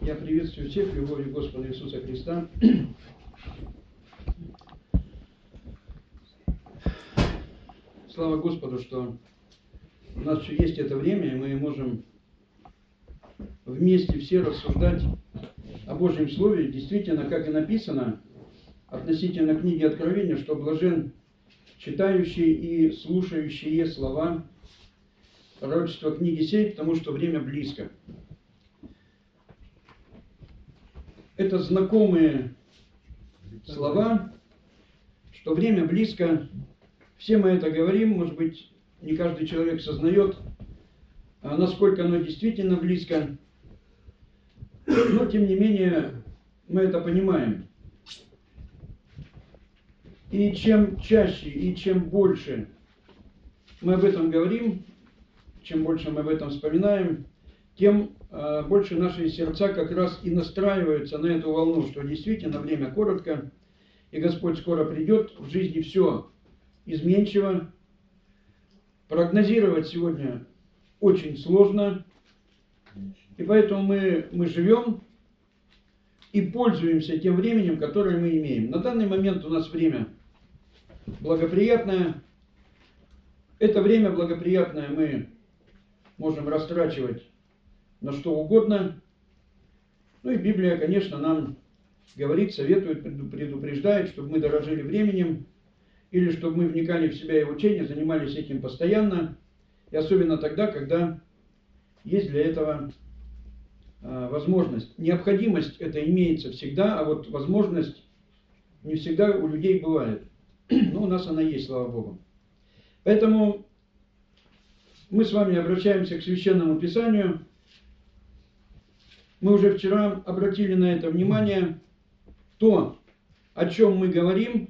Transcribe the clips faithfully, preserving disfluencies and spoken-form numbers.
Я приветствую всех в любови Господа Иисуса Христа. Слава Господу, что у нас еще есть это время, и мы можем вместе все рассуждать о Божьем Слове. Действительно, как и написано относительно книги Откровения, что блажен читающие и слушающие слова пророчества книги сей, потому что время близко. Это знакомые слова, что время близко. Все мы это говорим, может быть, не каждый человек сознает, насколько оно действительно близко. Но, тем не менее, мы это понимаем. И чем чаще и чем больше мы об этом говорим, чем больше мы об этом вспоминаем, тем э, больше наши сердца как раз и настраиваются на эту волну, что действительно время коротко, и Господь скоро придет, в жизни все изменчиво. Прогнозировать сегодня очень сложно, и поэтому мы, мы живем и пользуемся тем временем, которое мы имеем. На данный момент у нас время благоприятное. Это время благоприятное мы можем растрачивать на что угодно. Ну и Библия, конечно, нам говорит, советует, предупреждает, чтобы мы дорожили временем, или чтобы мы вникали в себя и в учение, занимались этим постоянно, и особенно тогда, когда есть для этого э, возможность. Необходимость это имеется всегда, а вот возможность не всегда у людей бывает. Но у нас она есть, слава Богу. Поэтому мы с вами обращаемся к Священному Писанию. Мы уже вчера обратили на это внимание. То, о чем мы говорим,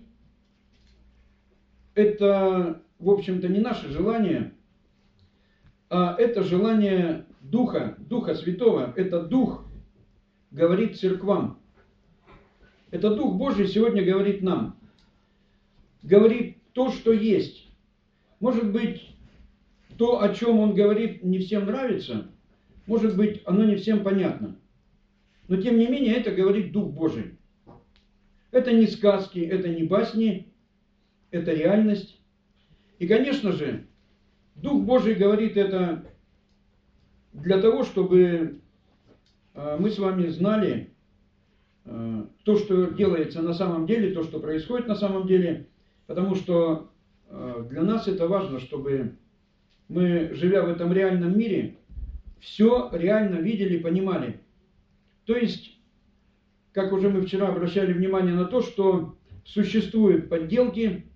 это, в общем-то, не наше желание, а это желание Духа, Духа Святого. Это Дух говорит церквам. Это Дух Божий сегодня говорит нам. Говорит то, что есть. Может быть, то, о чем Он говорит, не всем нравится. Может быть, оно не всем понятно. Но, тем не менее, это говорит Дух Божий. Это не сказки, это не басни, это реальность. И, конечно же, Дух Божий говорит это для того, чтобы мы с вами знали то, что делается на самом деле, то, что происходит на самом деле. Потому что для нас это важно, чтобы мы, живя в этом реальном мире, все реально видели, понимали. То есть, как уже мы вчера обращали внимание на то, что существуют подделки,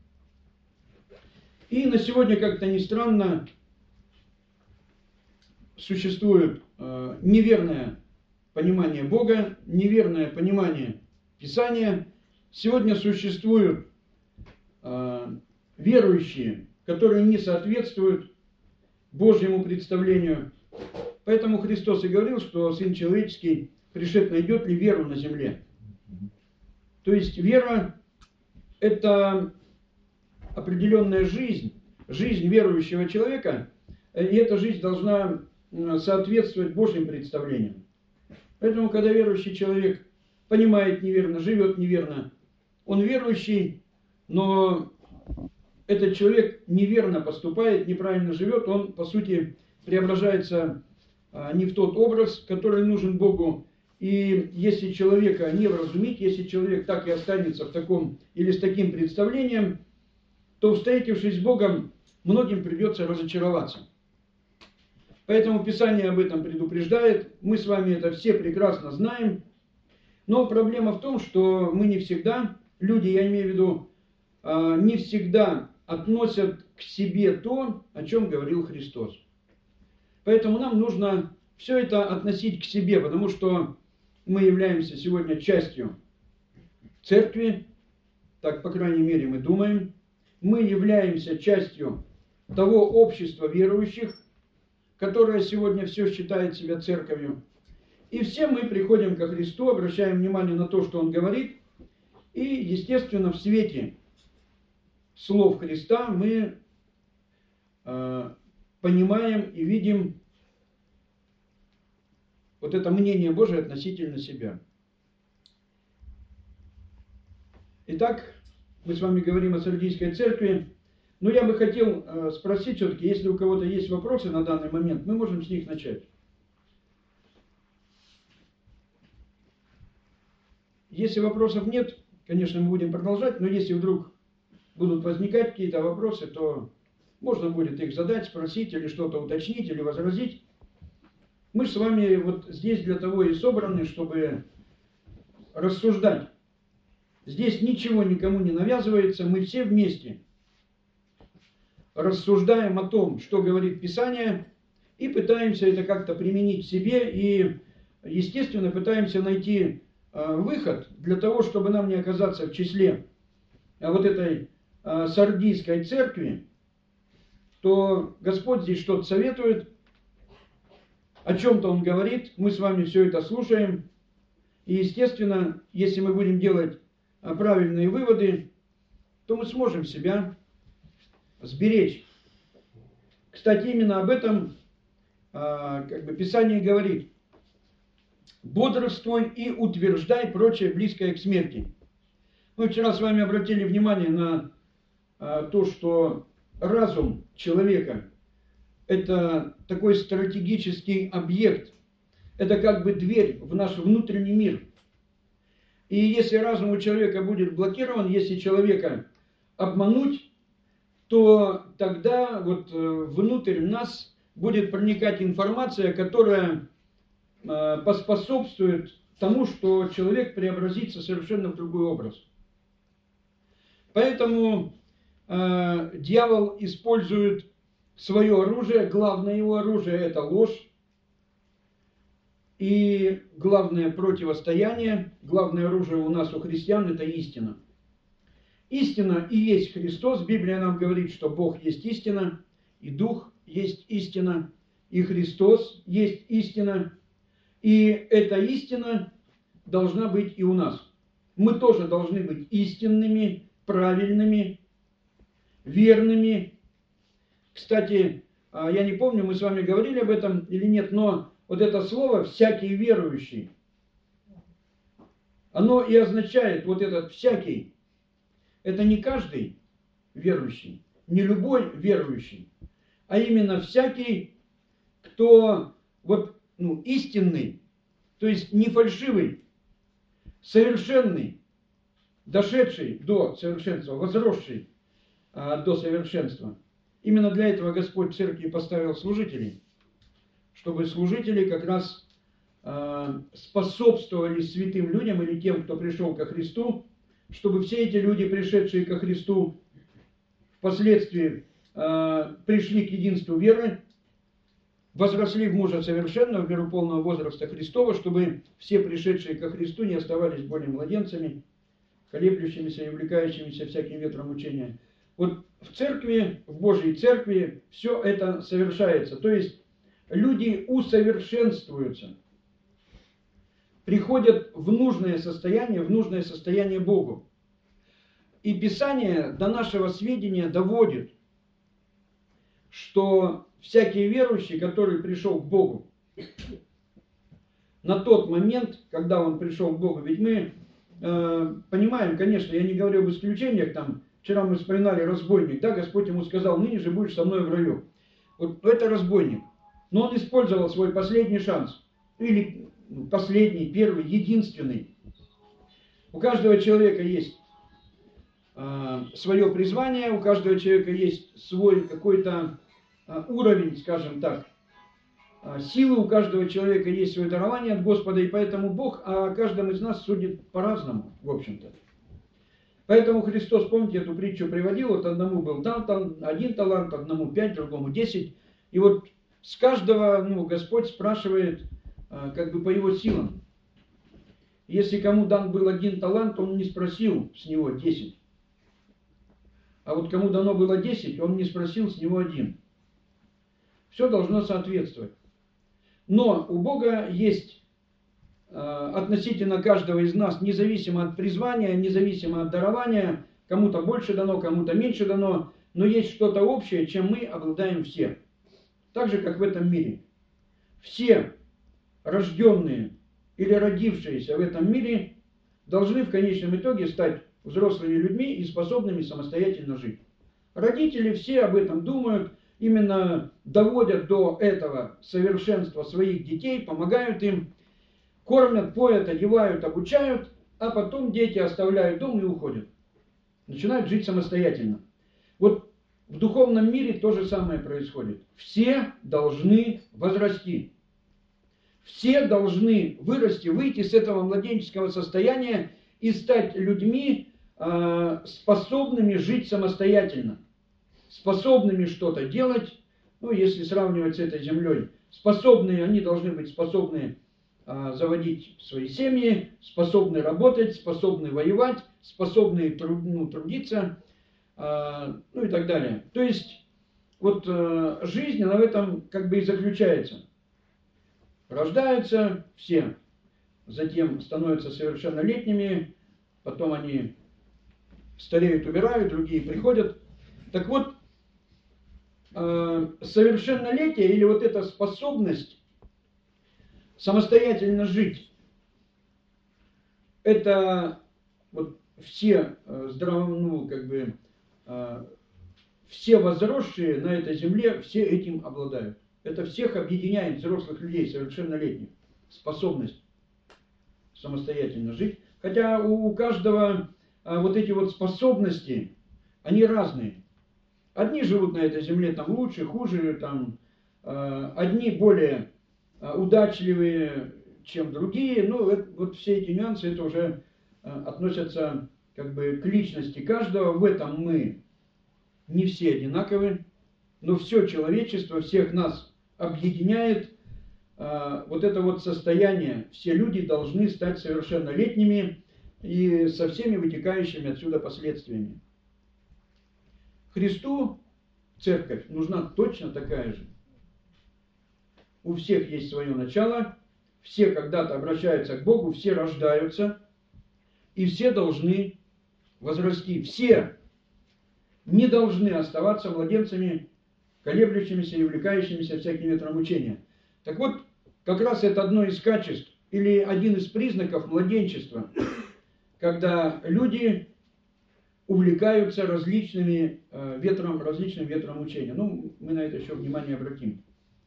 и на сегодня, как-то ни странно, существует э, неверное понимание Бога, неверное понимание Писания. Сегодня существуют э, верующие, которые не соответствуют Божьему представлению. Поэтому Христос и говорил, что Сын Человеческий пришед, найдет ли веру на земле. То есть вера – это определенная жизнь, жизнь верующего человека, и эта жизнь должна соответствовать Божьим представлениям. Поэтому, когда верующий человек понимает неверно, живет неверно, он верующий, но этот человек неверно поступает, неправильно живет, он, по сути, преображается не в тот образ, который нужен Богу. И если человека не вразумить, если человек так и останется в таком или с таким представлением, то, встретившись с Богом, многим придется разочароваться. Поэтому Писание об этом предупреждает. Мы с вами это все прекрасно знаем. Но проблема в том, что мы не всегда, люди, я имею в виду, не всегда относят к себе то, о чем говорил Христос. Поэтому нам нужно все это относить к себе, потому что мы являемся сегодня частью церкви, так, по крайней мере, мы думаем. Мы являемся частью того общества верующих, которое сегодня все считает себя церковью. И все мы приходим ко Христу, обращаем внимание на то, что Он говорит, и, естественно, в свете слов Христа мы э, понимаем и видим вот это мнение Божие относительно себя. Итак, мы с вами говорим о Сардийской церкви. Но я бы хотел э, спросить все-таки, если у кого-то есть вопросы на данный момент, мы можем с них начать. Если вопросов нет, конечно, мы будем продолжать, но если вдруг будут возникать какие-то вопросы, то можно будет их задать, спросить, или что-то уточнить, или возразить. Мы с вами вот здесь для того и собраны, чтобы рассуждать. Здесь ничего никому не навязывается, мы все вместе рассуждаем о том, что говорит Писание, и пытаемся это как-то применить в себе, и, естественно, пытаемся найти э, выход для того, чтобы нам не оказаться в числе э, вот этой э, Сардийской церкви, то Господь здесь что-то советует, о чем-то Он говорит, мы с вами все это слушаем, и, естественно, если мы будем делать э, правильные выводы, то мы сможем себя сберечь. Кстати, именно об этом а, как бы Писание говорит. Бодрствуй и утверждай прочее, близкое к смерти. Мы вчера с вами обратили внимание на а, то, что разум человека – это такой стратегический объект. Это как бы дверь в наш внутренний мир. И если разум у человека будет блокирован, если человека обмануть, то тогда вот внутрь нас будет проникать информация, которая поспособствует тому, что человек преобразится совершенно в другой образ. Поэтому э, дьявол использует свое оружие, главное его оружие – это ложь, и главное противостояние, главное оружие у нас, у христиан – это истина. Истина и есть Христос. Библия нам говорит, что Бог есть истина, и Дух есть истина, и Христос есть истина. И эта истина должна быть и у нас. Мы тоже должны быть истинными, правильными, верными. Кстати, я не помню, мы с вами говорили об этом или нет, но вот это слово «всякий верующий», оно и означает вот этот «всякий». Это не каждый верующий, не любой верующий, а именно всякий, кто вот, ну, истинный, то есть не фальшивый, совершенный, дошедший до совершенства, возросший а, до совершенства. Именно для этого Господь в церкви поставил служителей, чтобы служители как раз а, способствовали святым людям или тем, кто пришел ко Христу, чтобы все эти люди, пришедшие ко Христу, впоследствии э, пришли к единству веры, возросли в мужа совершенного, в меру полного возраста Христова, чтобы все пришедшие ко Христу не оставались более младенцами, колеблющимися и увлекающимися всяким ветром учения. Вот в церкви, в Божьей церкви все это совершается. То есть люди усовершенствуются, приходят в нужное состояние, в нужное состояние Богу. И Писание до нашего сведения доводит, что всякий верующий, который пришел к Богу, на тот момент, когда он пришел к Богу, ведь мы э, понимаем, конечно, я не говорю об исключениях, там, вчера мы вспоминали разбойник, да, Господь ему сказал, ныне же будешь со мной в раю. Вот это разбойник. Но он использовал свой последний шанс. Или последний, первый, единственный. У каждого человека есть э, свое призвание, у каждого человека есть свой какой-то э, уровень, скажем так, э, силы, у каждого человека есть свое дарование от Господа, и поэтому Бог о каждом из нас судит по-разному, в общем-то. Поэтому Христос, помните, эту притчу приводил, вот одному был дан там один талант, одному пять, другому десять, и вот с каждого, ну, Господь спрашивает, как бы по его силам. Если кому дан был один талант, он не спросил с него десять. А вот кому дано было десять, он не спросил с него один. Все должно соответствовать. Но у Бога есть относительно каждого из нас, независимо от призвания, независимо от дарования, кому-то больше дано, кому-то меньше дано, но есть что-то общее, чем мы обладаем все. Так же, как в этом мире. Все рожденные или родившиеся в этом мире должны в конечном итоге стать взрослыми людьми и способными самостоятельно жить. Родители все об этом думают, именно доводят до этого совершенства своих детей, помогают им, кормят, поят, одевают, обучают, а потом дети оставляют дом и уходят. Начинают жить самостоятельно. Вот в духовном мире то же самое происходит. Все должны возрасти. Все должны вырасти, выйти с этого младенческого состояния и стать людьми, способными жить самостоятельно, способными что-то делать, ну, если сравнивать с этой землей, способные, они должны быть способны заводить свои семьи, способны работать, способны воевать, способны труд, ну, трудиться, ну и так далее. То есть, вот жизнь, она в этом как бы и заключается. Рождаются все, затем становятся совершеннолетними, потом они стареют, умирают, другие приходят. Так вот, совершеннолетие или вот эта способность самостоятельно жить, это вот все здраво, ну, как бы, все возросшие на этой земле, все этим обладают. Это всех объединяет, взрослых людей, совершеннолетних, способность самостоятельно жить. Хотя у каждого вот эти вот способности, они разные. Одни живут на этой земле там лучше, хуже, там, одни более удачливые, чем другие. Ну, это, вот все эти нюансы, это уже относятся как бы к личности каждого. В этом мы не все одинаковы, но все человечество, всех нас объединяет вот это вот состояние. Все люди должны стать совершеннолетними и со всеми вытекающими отсюда последствиями. Христу церковь нужна точно такая же. У всех есть свое начало, все когда-то обращаются к Богу, все рождаются, и все должны возрасти. Все не должны оставаться младенцами, колеблющимися и увлекающимися всяким ветром учения. Так вот, как раз это одно из качеств или один из признаков младенчества, когда люди увлекаются различными э, ветром, различным ветром учения. Ну, мы на это еще внимание обратим.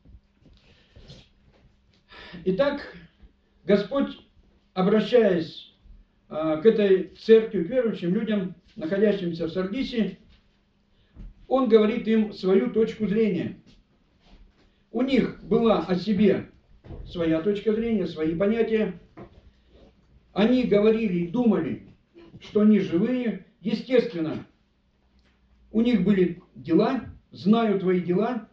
Итак, Господь, обращаясь э, к этой церкви, к верующим людям, находящимся в Сардисе, Он говорит им свою точку зрения. У них была о себе своя точка зрения, свои понятия. Они говорили и думали, что они живые. Естественно, у них были дела, знаю твои дела,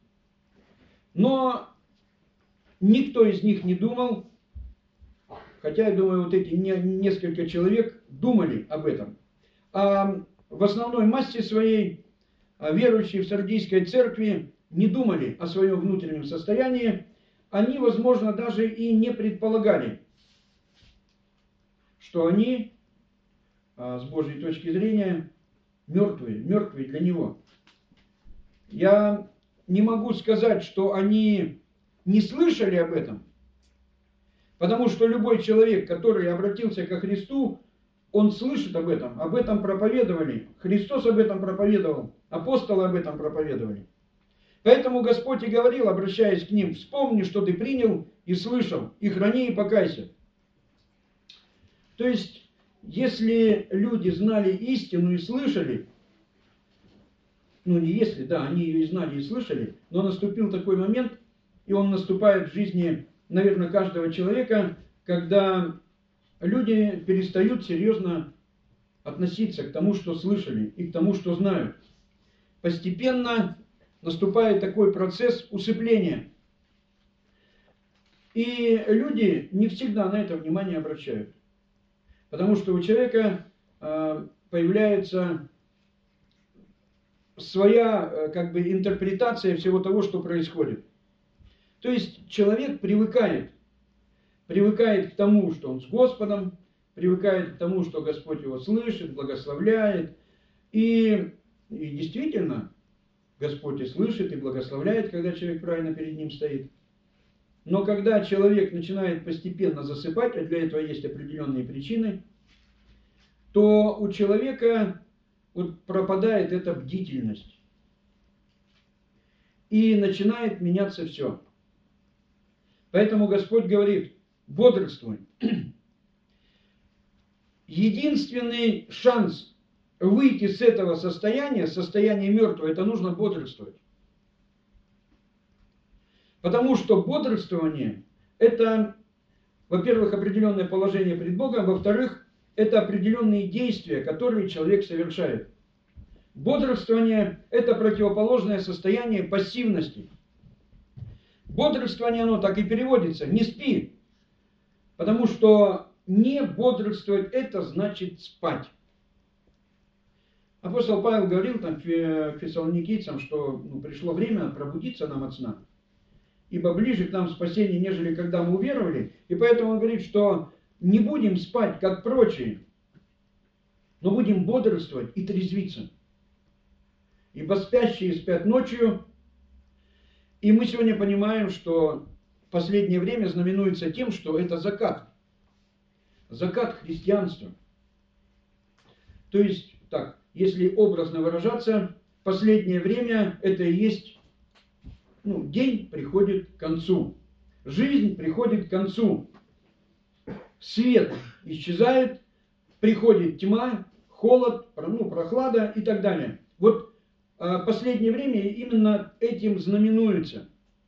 но никто из них не думал, хотя, я думаю, вот эти несколько человек думали об этом. А в основной массе своей верующие в Сардийской церкви не думали о своем внутреннем состоянии, они, возможно, даже и не предполагали, что они, с Божьей точки зрения, мертвые, мертвые для Него. Я не могу сказать, что они не слышали об этом, потому что любой человек, который обратился ко Христу, он слышит об этом, об этом проповедовали. Христос об этом проповедовал, апостолы об этом проповедовали. Поэтому Господь и говорил, обращаясь к ним: вспомни, что ты принял и слышал, и храни, и покайся. То есть, если люди знали истину и слышали, ну не если, да, они ее и знали и слышали, но наступил такой момент, и он наступает в жизни, наверное, каждого человека, когда люди перестают серьезно относиться к тому, что слышали, и к тому, что знают. Постепенно наступает такой процесс усыпления. И люди не всегда на это внимание обращают. Потому что у человека э, появляется своя э, как бы интерпретация всего того, что происходит. То есть человек привыкает. Привыкает к тому, что он с Господом, привыкает к тому, что Господь его слышит, благословляет. И, и действительно, Господь и слышит, и благословляет, когда человек правильно перед ним стоит. Но когда человек начинает постепенно засыпать, а для этого есть определенные причины, то у человека вот пропадает эта бдительность. И начинает меняться все. Поэтому Господь говорит: бодрствуй. Единственный шанс выйти с этого состояния, состояния мертвого, это нужно бодрствовать. Потому что бодрствование – это, во-первых, определенное положение пред Богом, во-вторых, это определенные действия, которые человек совершает. Бодрствование – это противоположное состояние пассивности. Бодрствование, оно так и переводится: не спи. Потому что не бодрствовать – это значит спать. Апостол Павел говорил там фессалоникийцам, что ну, пришло время пробудиться нам от сна. Ибо ближе к нам спасение, нежели когда мы уверовали. И поэтому он говорит, что не будем спать, как прочие, но будем бодрствовать и трезвиться. Ибо спящие спят ночью. И мы сегодня понимаем, что последнее время знаменуется тем, что это закат. Закат христианства. То есть, так, если образно выражаться, последнее время это и есть, ну, день приходит к концу. Жизнь приходит к концу. Свет исчезает, приходит тьма, холод, ну, прохлада и так далее. Вот а, последнее время именно этим знаменуется.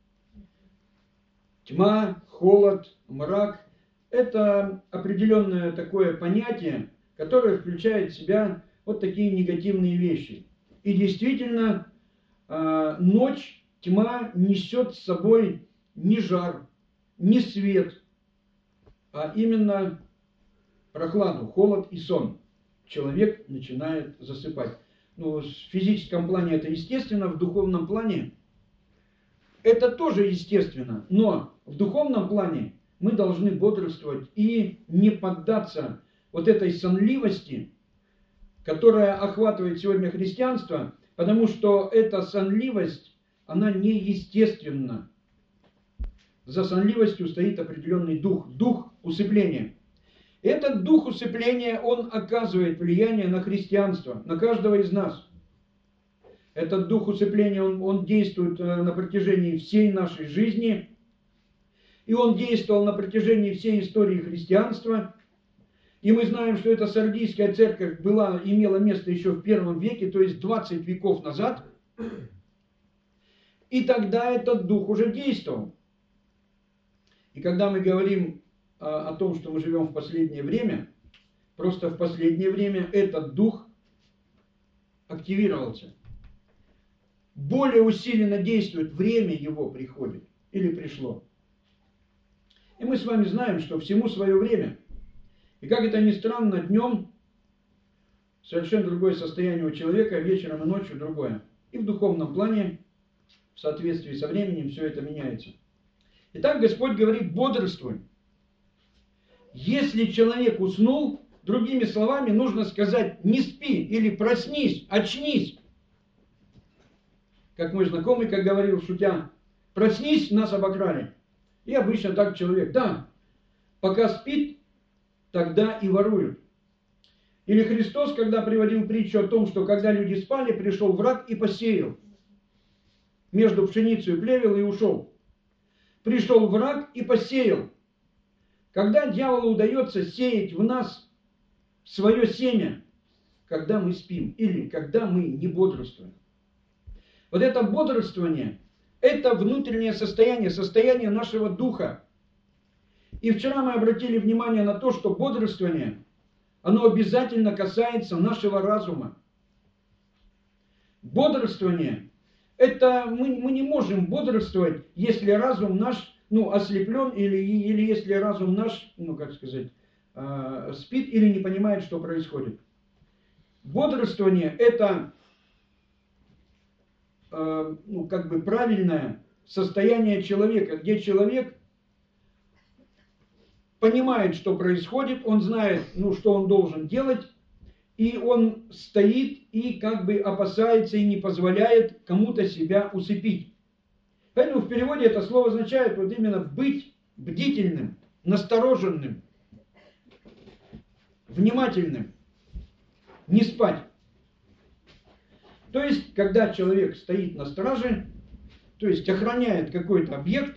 Тьма, холод, мрак – это определенное такое понятие, которое включает в себя вот такие негативные вещи. И действительно, а, ночь, тьма несет с собой не жар, не свет, а именно прохладу, холод и сон. Человек начинает засыпать. Ну, в физическом плане это естественно, в духовном плане это тоже естественно. Но в духовном плане мы должны бодрствовать и не поддаться вот этой сонливости, которая охватывает сегодня христианство, потому что эта сонливость, она неестественна. За сонливостью стоит определенный дух, дух усыпления. Этот дух усыпления, он оказывает влияние на христианство, на каждого из нас. Этот дух усыпления, он, он действует на протяжении всей нашей жизни, и он действовал на протяжении всей истории христианства. И мы знаем, что эта Сардийская церковь была, имела место еще в первом веке, то есть двадцать веков назад. И тогда этот дух уже действовал. И когда мы говорим о, о том, что мы живем в последнее время, просто в последнее время этот дух активировался. Более усиленно действует, время его приходит или пришло. И мы с вами знаем, что всему свое время. И как это ни странно, днем совершенно другое состояние у человека, вечером и ночью другое. И в духовном плане, в соответствии со временем, все это меняется. Итак, Господь говорит: бодрствуй. Если человек уснул, другими словами, нужно сказать: не спи, или проснись, очнись. Как мой знакомый, как говорил, шутя: проснись, нас обокрали. И обычно так человек: да, пока спит, тогда и воруют. Или Христос, когда приводил притчу о том, что когда люди спали, пришел враг и посеял. Между пшеницей и плевел и ушел. Пришел враг и посеял. Когда дьяволу удается сеять в нас свое семя, когда мы спим или когда мы не бодрствуем. Вот это бодрствование, это внутреннее состояние, состояние нашего духа. И вчера мы обратили внимание на то, что бодрствование, оно обязательно касается нашего разума. Бодрствование, это мы, мы не можем бодрствовать, если разум наш, ну, ослеплен, или, или если разум наш, ну, как сказать, э, спит или не понимает, что происходит. Бодрствование – это э, ну, как бы правильное состояние человека, где человек понимает, что происходит, он знает, ну, что он должен делать, и он стоит и как бы опасается и не позволяет кому-то себя усыпить. Поэтому в переводе это слово означает вот именно быть бдительным, настороженным, внимательным, не спать. То есть, когда человек стоит на страже, то есть охраняет какой-то объект,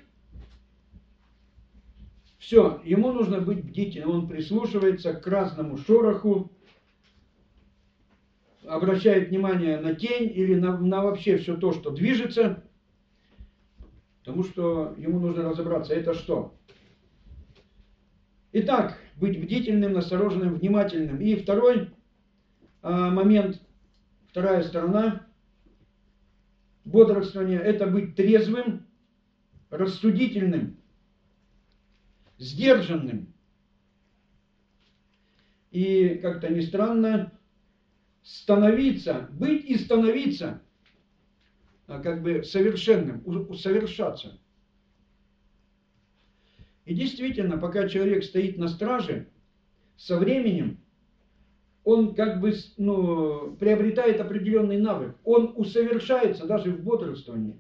все, ему нужно быть бдительным, он прислушивается к разному шороху, обращает внимание на тень или на, на вообще все то, что движется, потому что ему нужно разобраться, это что. Итак, быть бдительным, настороженным, внимательным. И второй а, момент, вторая сторона бодрствования, это быть трезвым, рассудительным, сдержанным. И как-то ни странно, становиться, быть и становиться, а как бы совершенным, усовершаться. И действительно, пока человек стоит на страже, со временем он как бы ну, приобретает определенный навык. Он усовершается даже в бодрствовании.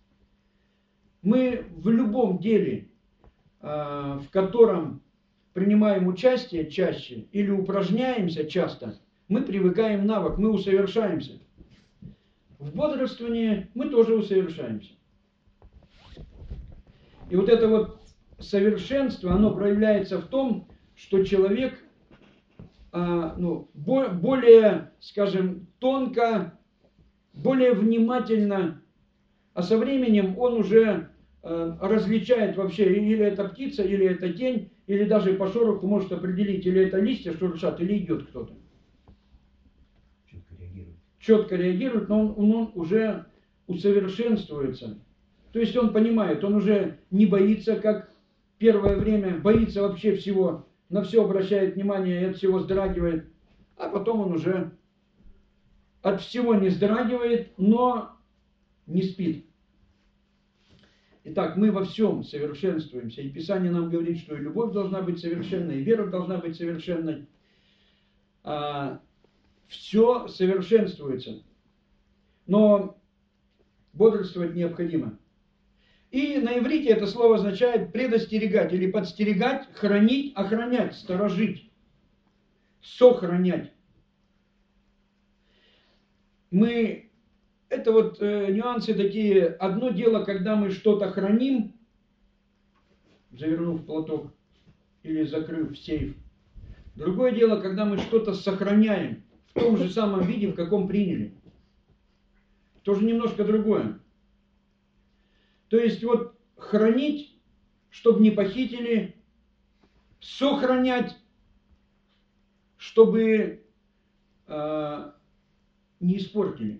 Мы в любом деле, в котором принимаем участие чаще или упражняемся часто, мы привыкаем навык, мы усовершаемся. В бодрствовании мы тоже усовершаемся. И вот это вот совершенство, оно проявляется в том, что человек а, ну, бо- более, скажем, тонко, более внимательно, а со временем он уже а, различает вообще, или это птица, или это тень, или даже по шороху может определить, или это листья шуршат, или идет кто-то. Четко реагирует. Четко реагирует, но он, он уже усовершенствуется. То есть он понимает, он уже не боится, как первое время, боится вообще всего, на все обращает внимание и от всего вздрагивает, а потом он уже от всего не вздрагивает, но не спит. Итак, мы во всем совершенствуемся, и Писание нам говорит, что и любовь должна быть совершенной, и вера должна быть совершенной. А, все совершенствуется, но бодрствовать необходимо. И на иврите это слово означает предостерегать или подстерегать, хранить, охранять, сторожить, сохранять. Мы, это вот э, нюансы такие. Одно дело, когда мы что-то храним, завернув в платок или закрыв в сейф. Другое дело, когда мы что-то сохраняем в том же самом виде, в каком приняли. Тоже немножко другое. То есть вот хранить, чтобы не похитили, сохранять, чтобы э, не испортили.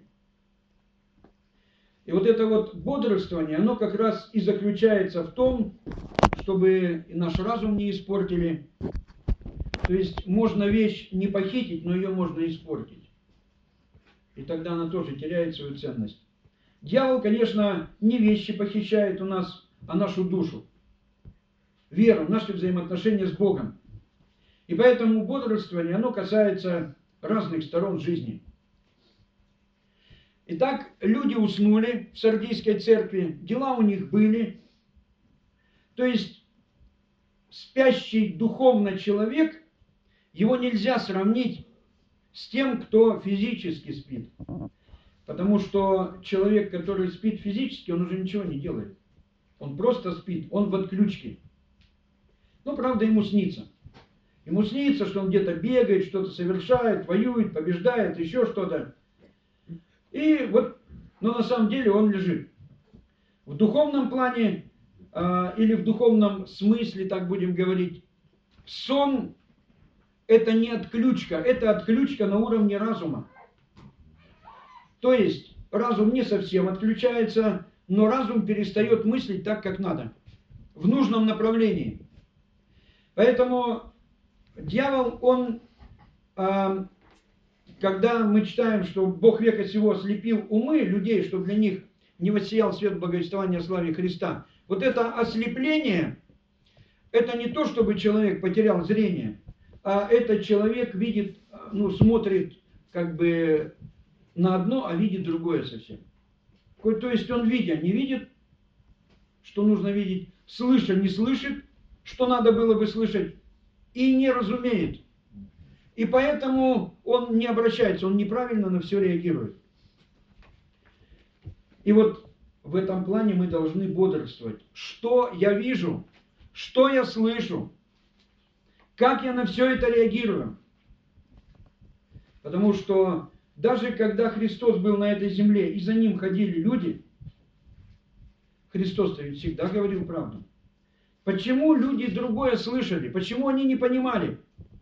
И вот это вот бодрствование, оно как раз и заключается в том, чтобы наш разум не испортили. То есть можно вещь не похитить, но ее можно испортить. И тогда она тоже теряет свою ценность. Дьявол, конечно, не вещи похищает у нас, а нашу душу, веру, наши взаимоотношения с Богом. И поэтому бодрствование, оно касается разных сторон жизни. Итак, люди уснули в Сардийской церкви, дела у них были. То есть спящий духовно человек, его нельзя сравнить с тем, кто физически спит. Потому что человек, который спит физически, он уже ничего не делает. Он просто спит, он в отключке. Ну, правда, ему снится. Ему снится, что он где-то бегает, что-то совершает, воюет, побеждает, еще что-то. И вот, но на самом деле он лежит. В духовном плане, э, или в духовном смысле, так будем говорить, сон – это не отключка, это отключка на уровне разума. То есть разум не совсем отключается, но разум перестает мыслить так, как надо, в нужном направлении. Поэтому дьявол, он, э, когда мы читаем, что Бог века сего ослепил умы людей, чтобы для них не воссиял свет благовествования о славе Христа, вот это ослепление, это не то, чтобы человек потерял зрение, а это человек видит, ну, смотрит как бы на одно, а видит другое совсем. То есть он видя, не видит, что нужно видеть, слыша не слышит, что надо было бы слышать, и не разумеет. И поэтому он не обращается, он неправильно на все реагирует. И вот в этом плане мы должны бодрствовать. Что я вижу, что я слышу, как я на все это реагирую. Потому что даже когда Христос был на этой земле, и за Ним ходили люди, Христос-то ведь всегда говорил правду. Почему люди другое слышали? Почему они не понимали?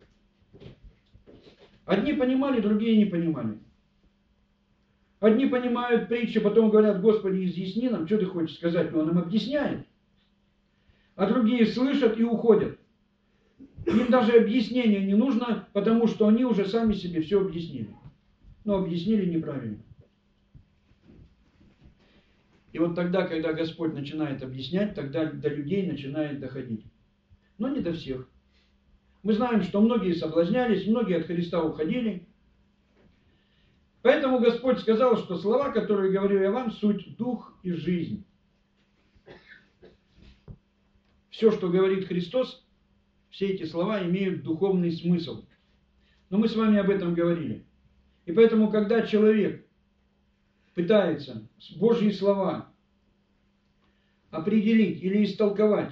Одни понимали, другие не понимали. Одни понимают притчи, потом говорят: Господи, изъясни нам, что ты хочешь сказать, но он им объясняет. А другие слышат и уходят. Им даже объяснение не нужно, потому что они уже сами себе все объяснили. Но объяснили неправильно. И вот тогда, когда Господь начинает объяснять, тогда до людей начинает доходить. Но не до всех. Мы знаем, что многие соблазнялись, многие от Христа уходили. Поэтому Господь сказал, что слова, которые говорю я вам, суть дух и жизнь. Все, что говорит Христос, все эти слова имеют духовный смысл. Но мы с вами об этом говорили. И поэтому, когда человек пытается Божьи слова определить или истолковать,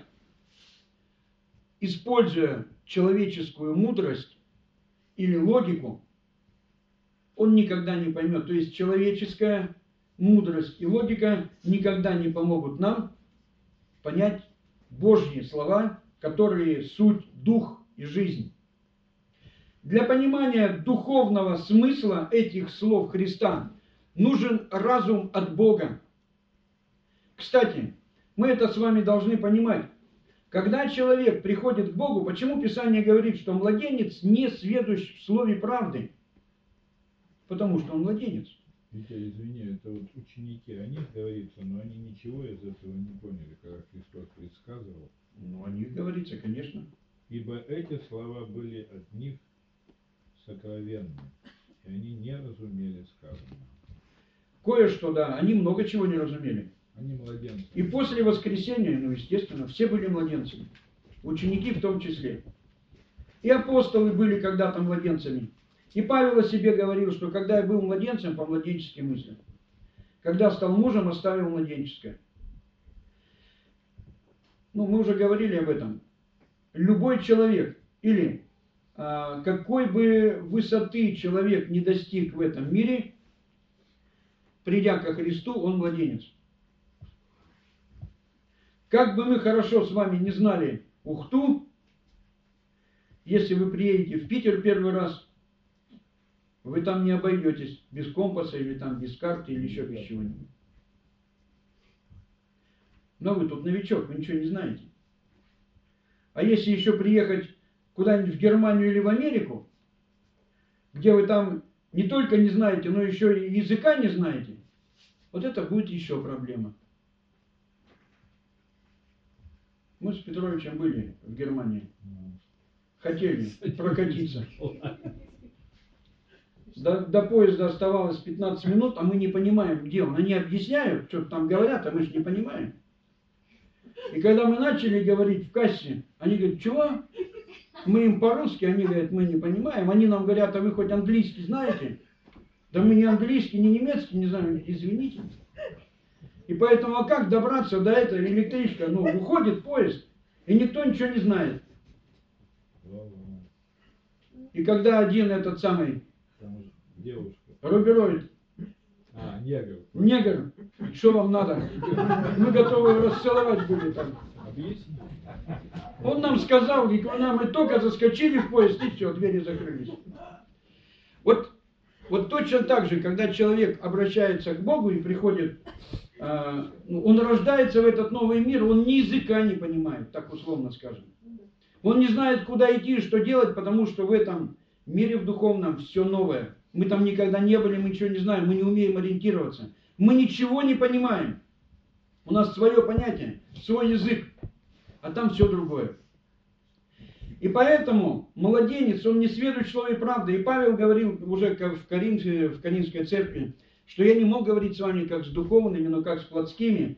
используя человеческую мудрость или логику, он никогда не поймет. То есть человеческая мудрость и логика никогда не помогут нам понять Божьи слова, которые суть дух и жизнь. Для понимания духовного смысла этих слов Христа нужен разум от Бога. Кстати, мы это с вами должны понимать. Когда человек приходит к Богу, почему Писание говорит, что младенец не сведущ в слове правды? Потому что он младенец. Витя, извини, это вот ученики, о них говорится, но они ничего из этого не поняли, когда Христос предсказывал. Ну, о них говорится, конечно. Ибо эти слова были от них сокровенны, и они не разумели сказанного. Кое-что, да, они много чего не разумели. Они младенцы. И после воскресения, ну, естественно, все были младенцами. Ученики в том числе. И апостолы были когда-то младенцами. И Павел о себе говорил, что когда я был младенцем, по младенческим мыслям. Когда стал мужем, оставил младенческое. Ну, мы уже говорили об этом. Любой человек, или а, какой бы высоты человек не достиг в этом мире, придя ко Христу, он младенец. Как бы мы хорошо с вами не знали Ухту, если вы приедете в Питер первый раз, вы там не обойдетесь без компаса или там без карты или еще без чего-нибудь. Но вы тут новичок, вы ничего не знаете. А если еще приехать куда-нибудь в Германию или в Америку, где вы там не только не знаете, но еще и языка не знаете, вот это будет еще проблема. Мы с Петровичем были в Германии. Хотели прокатиться. До, до поезда оставалось пятнадцать минут, а мы не понимаем, где он. Они объясняют, что там говорят, а мы же не понимаем. И когда мы начали говорить в кассе, они говорят: чего? Мы им по-русски, они говорят: мы не понимаем. Они нам говорят: а вы хоть английский знаете? Да мы ни английский, ни немецкий не знаем. Извините. И поэтому, а как добраться до этой электрички? Ну, уходит поезд, и никто ничего не знает. И когда один этот самый девушка, рубероид, а, негр, негр, что вам надо? Мы готовы расцеловать были там. Объясни. Он нам сказал, и нам мы только заскочили в поезд, и все, двери закрылись. Вот, вот точно так же, когда человек обращается к Богу и приходит, э, он рождается в этот новый мир, он ни языка не понимает, так условно скажем. Он не знает, куда идти и что делать, потому что в этом мире в духовном все новое. Мы там никогда не были, мы ничего не знаем, мы не умеем ориентироваться. Мы ничего не понимаем. У нас свое понятие, свой язык, а там все другое. И поэтому младенец, он не сведущ в слове правды. И Павел говорил уже в, Коринфе, в Коринфской церкви, что я не мог говорить с вами как с духовными, но как с плотскими.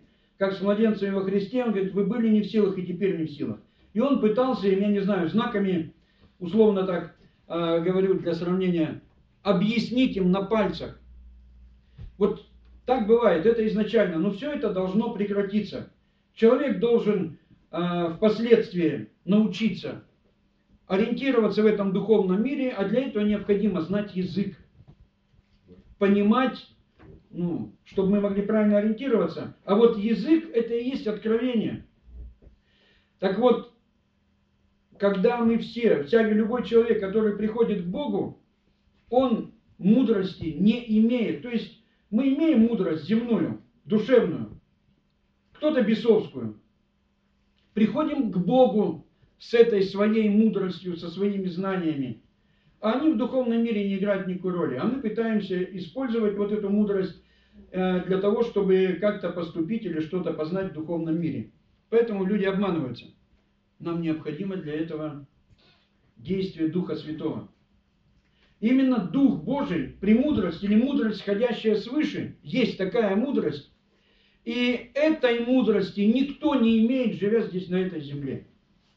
как с младенцами во Христе, он говорит, вы были не в силах и теперь не в силах. И он пытался, я не знаю, знаками, условно так э, говорю для сравнения, объяснить им на пальцах. Вот так бывает, это изначально, но все это должно прекратиться. Человек должен э, впоследствии научиться ориентироваться в этом духовном мире, а для этого необходимо знать язык, понимать, ну, чтобы мы могли правильно ориентироваться. А вот язык – это и есть откровение. Так вот, когда мы все, всякий любой человек, который приходит к Богу, он мудрости не имеет. То есть мы имеем мудрость земную, душевную, кто-то бесовскую. Приходим к Богу с этой своей мудростью, со своими знаниями. А они в духовном мире не играют никакой роли. А мы пытаемся использовать вот эту мудрость для того, чтобы как-то поступить или что-то познать в духовном мире. Поэтому люди обманываются. Нам необходимо для этого действие Духа Святого. Именно Дух Божий, премудрость или мудрость, сходящая свыше, есть такая мудрость. И этой мудрости никто не имеет, живя здесь на этой земле.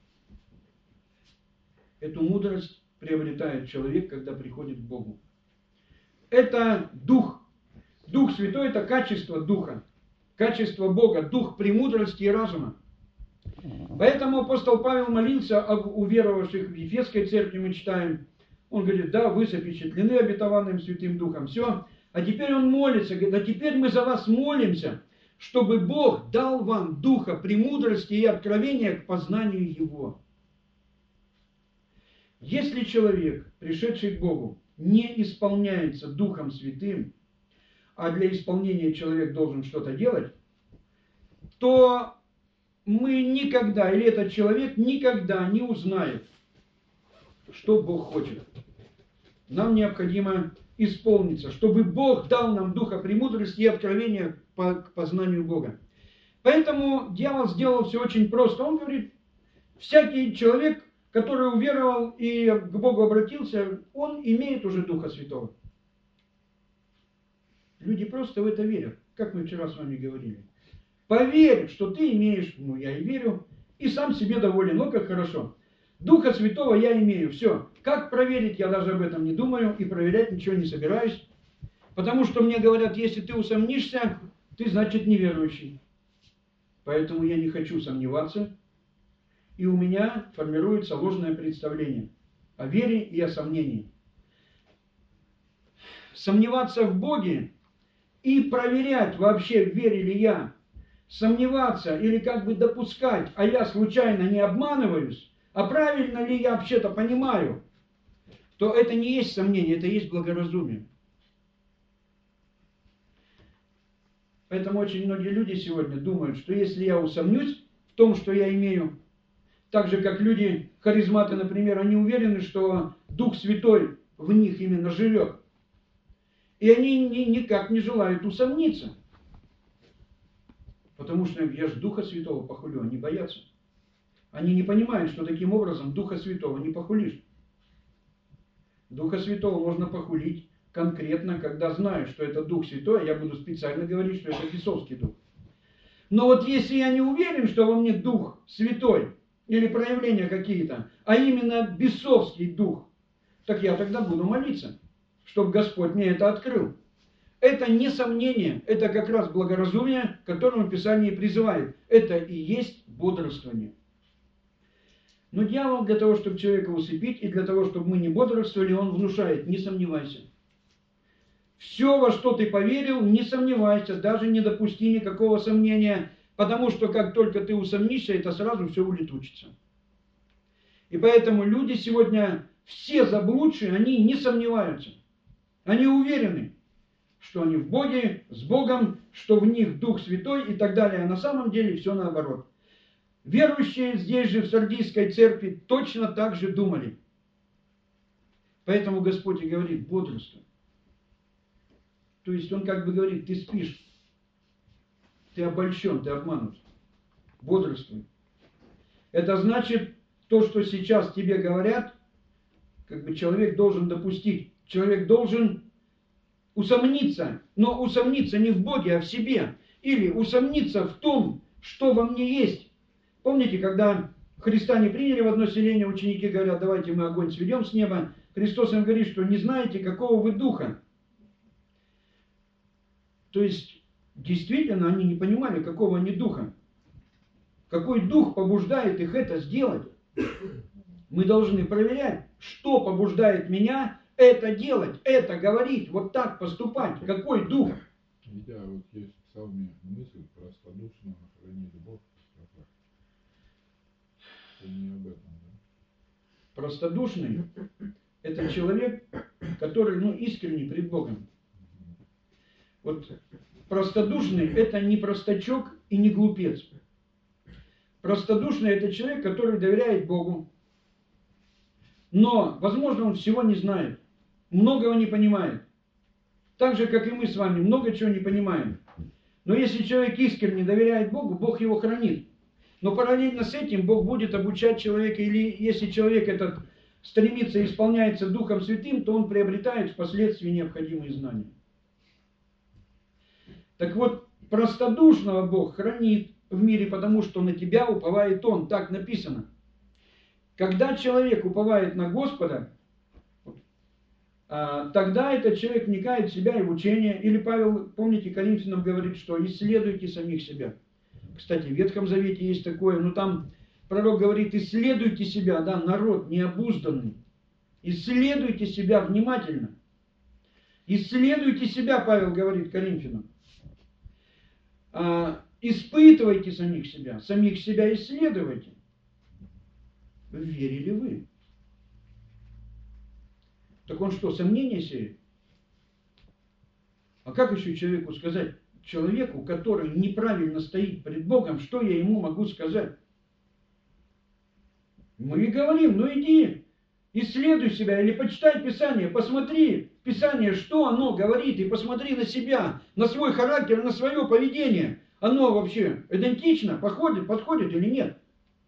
Эту мудрость приобретает человек, когда приходит к Богу. Это Дух. Дух Святой – это качество Духа, качество Бога, Дух премудрости и разума. Поэтому апостол Павел молился об уверовавших в Ефесской церкви, мы читаем. Он говорит, да, вы запечатлены обетованным Святым Духом, все. А теперь он молится, говорит, а теперь мы за вас молимся, чтобы Бог дал вам Духа премудрости и откровения к познанию Его. Если человек, пришедший к Богу, не исполняется Духом Святым, а для исполнения человек должен что-то делать, то мы никогда, или этот человек никогда не узнает, что Бог хочет. Нам необходимо исполниться, чтобы Бог дал нам Духа премудрости и откровения по, к познанию Бога. Поэтому дьявол сделал все очень просто. Он говорит, всякий человек, который уверовал и к Богу обратился, он имеет уже Духа Святого. Люди просто в это верят, как мы вчера с вами говорили. Поверь, что ты имеешь, ну я и верю, и сам себе доволен, ну как хорошо. Духа Святого я имею, все. Как проверить, я даже об этом не думаю, и проверять ничего не собираюсь. Потому что мне говорят, если ты усомнишься, ты значит неверующий. Поэтому я не хочу сомневаться, и у меня формируется ложное представление о вере и о сомнении. Сомневаться в Боге и проверять, вообще верю ли я, сомневаться или как бы допускать, а я случайно не обманываюсь, а правильно ли я вообще-то понимаю, то это не есть сомнение, это есть благоразумие. Поэтому очень многие люди сегодня думают, что если я усомнюсь в том, что я имею, так же как люди, харизматы, например, они уверены, что Дух Святой в них именно живет. И они ни, никак не желают усомниться. Потому что я же Духа Святого похулю, они боятся. Они не понимают, что таким образом Духа Святого не похулишь. Духа Святого можно похулить конкретно, когда знаю, что это Дух Святой, я буду специально говорить, что это бесовский Дух. Но вот если я не уверен, что во мне Дух Святой, или проявления какие-то, а именно бесовский Дух, так я тогда буду молиться, чтобы Господь мне это открыл. Это не сомнение, это как раз благоразумие, к которому Писание призывает. Это и есть бодрствование. Но дьявол для того, чтобы человека усыпить, и для того, чтобы мы не бодрствовали, он внушает, не сомневайся. Все, во что ты поверил, не сомневайся, даже не допусти никакого сомнения, потому что как только ты усомнишься, это сразу все улетучится. И поэтому люди сегодня, все заблудшие, они не сомневаются. Они уверены, что они в Боге, с Богом, что в них Дух Святой и так далее. А на самом деле все наоборот. Верующие здесь же в Сардийской церкви точно так же думали. Поэтому Господь и говорит, бодрствуй. То есть Он как бы говорит, ты спишь, ты обольщен, ты обманут. Бодрствуй. Это значит, то, что сейчас тебе говорят, как бы человек должен допустить. Человек должен усомниться, но усомниться не в Боге, а в себе. или усомниться в том, что во мне есть. Помните, когда Христа не приняли в одно селение, ученики говорят, давайте мы огонь сведем с неба. Христос им говорит, что не знаете, какого вы духа. То есть, действительно, они не понимали, какого они духа. Какой дух побуждает их это сделать. Мы должны проверять, что побуждает меня это делать, это говорить, вот так поступать. Какой дух? Да, вот есть в псалме мысль, простодушного хранит Бог в стопах. Это не об этом, да? Простодушный – это человек, который, ну, искренний пред Богом. Вот простодушный – это не простачок и не глупец. Простодушный – это человек, который доверяет Богу. Но, возможно, он всего не знает, многого не понимает. Так же, как и мы с вами, много чего не понимаем. Но если человек искренне доверяет Богу, Бог его хранит. Но параллельно с этим Бог будет обучать человека, или если человек этот стремится и исполняется Духом Святым, то он приобретает впоследствии необходимые знания. Так вот, простодушного Бог хранит в мире, потому что на тебя уповает Он, так написано. Когда человек уповает на Господа, тогда этот человек вникает в себя и в учение. Или Павел, помните, Коринфянам говорит, что исследуйте самих себя. Кстати, в Ветхом Завете есть такое, но там пророк говорит, исследуйте себя, да, народ необузданный. Исследуйте себя внимательно. Исследуйте себя, Павел говорит Коринфянам. Испытывайте самих себя, самих себя исследуйте. Верили вы? Так он что, сомнения сеет? А как еще человеку сказать, человеку, который неправильно стоит пред Богом, что я ему могу сказать? Мы и говорим, ну иди, исследуй себя, или почитай Писание, посмотри Писание, что оно говорит, и посмотри на себя, на свой характер, на свое поведение. Оно вообще идентично, подходит, подходит или нет?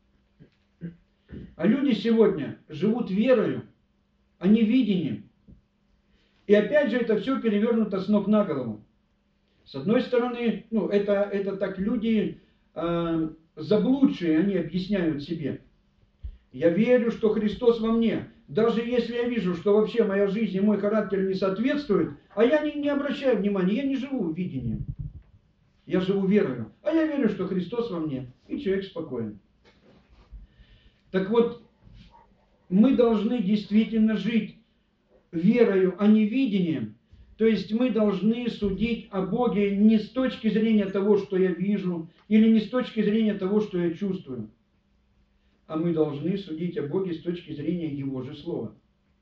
А люди сегодня живут верою, а не видением. И опять же это все перевернуто с ног на голову. С одной стороны, ну, это, это так люди э, заблудшие, они объясняют себе. Я верю, что Христос во мне. Даже если я вижу, что вообще моя жизнь и мой характер не соответствуют, а я не, не обращаю внимания, я не живу видением. Я живу верою. А я верю, что Христос во мне. И человек спокоен. Так вот, мы должны действительно жить верою, а не видением. То есть мы должны судить о Боге не с точки зрения того, что я вижу, или не с точки зрения того, что я чувствую. А мы должны судить о Боге с точки зрения Его же Слова.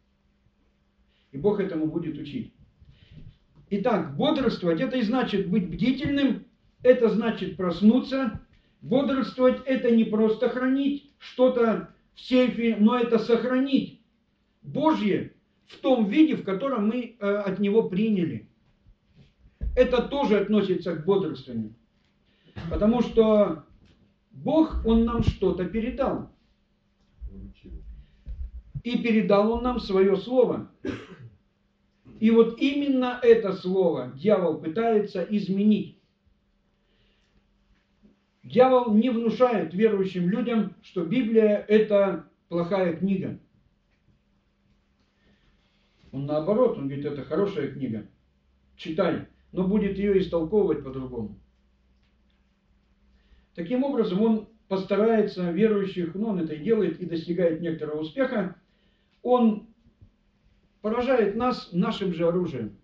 И Бог этому будет учить. Итак, бодрствовать – это и значит быть бдительным, это значит проснуться. Бодрствовать – это не просто хранить что-то в сейфе, но это сохранить Божье в том виде, в котором мы э, от Него приняли. Это тоже относится к бодрствованию. Потому что Бог, Он нам что-то передал. И передал Он нам свое слово. И вот именно это слово дьявол пытается изменить. Дьявол не внушает верующим людям, что Библия – это плохая книга. Он наоборот, он говорит, это хорошая книга. Читай, но будет ее истолковывать по-другому. Таким образом, он постарается верующих, ну он это и делает, и достигает некоторого успеха, он поражает нас нашим же оружием.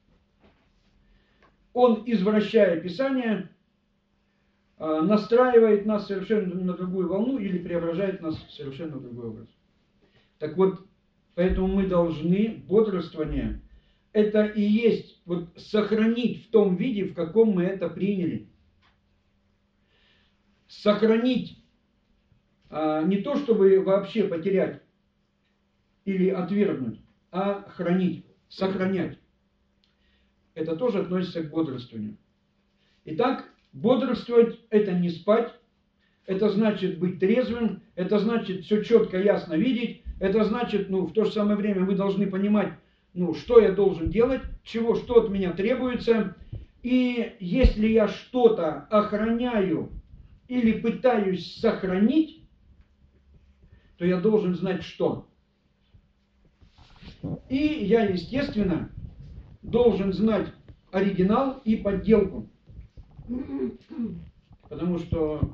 Он, извращая Писание, настраивает нас совершенно на другую волну или преображает нас в совершенно другой образ. Так вот, поэтому мы должны, бодрствование, это и есть вот сохранить в том виде, в каком мы это приняли. Сохранить а, не то, чтобы вообще потерять или отвергнуть, а хранить, сохранять. Это тоже относится к бодрствованию. Итак, бодрствовать – это не спать, это значит быть трезвым, это значит все четко, ясно видеть, это значит, ну, в то же самое время мы должны понимать, ну, что я должен делать, чего, что от меня требуется. И если я что-то охраняю или пытаюсь сохранить, то я должен знать что. И я, естественно, должен знать оригинал и подделку. Потому что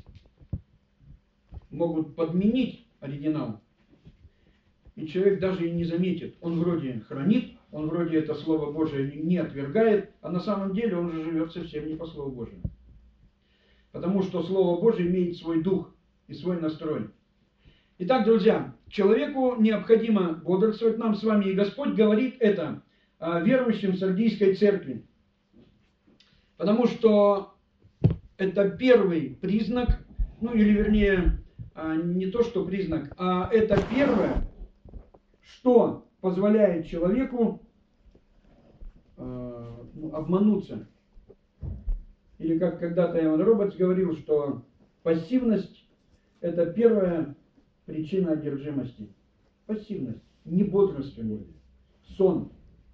могут подменить оригинал. И человек даже и не заметит. Он вроде хранит, он вроде это Слово Божие не отвергает, а на самом деле он же живет совсем не по Слову Божьему. Потому что Слово Божие имеет свой дух и свой настрой. Итак, друзья, человеку необходимо бодрствовать. Нам с вами и Господь говорит это верующим Сардийской церкви. Потому что это первый признак, ну или вернее, не то что признак, а это первое, что позволяет человеку э, ну, обмануться. Или как когда-то Эван Робертс говорил, что пассивность – это первая причина одержимости. Пассивность, не бодрствование, сон.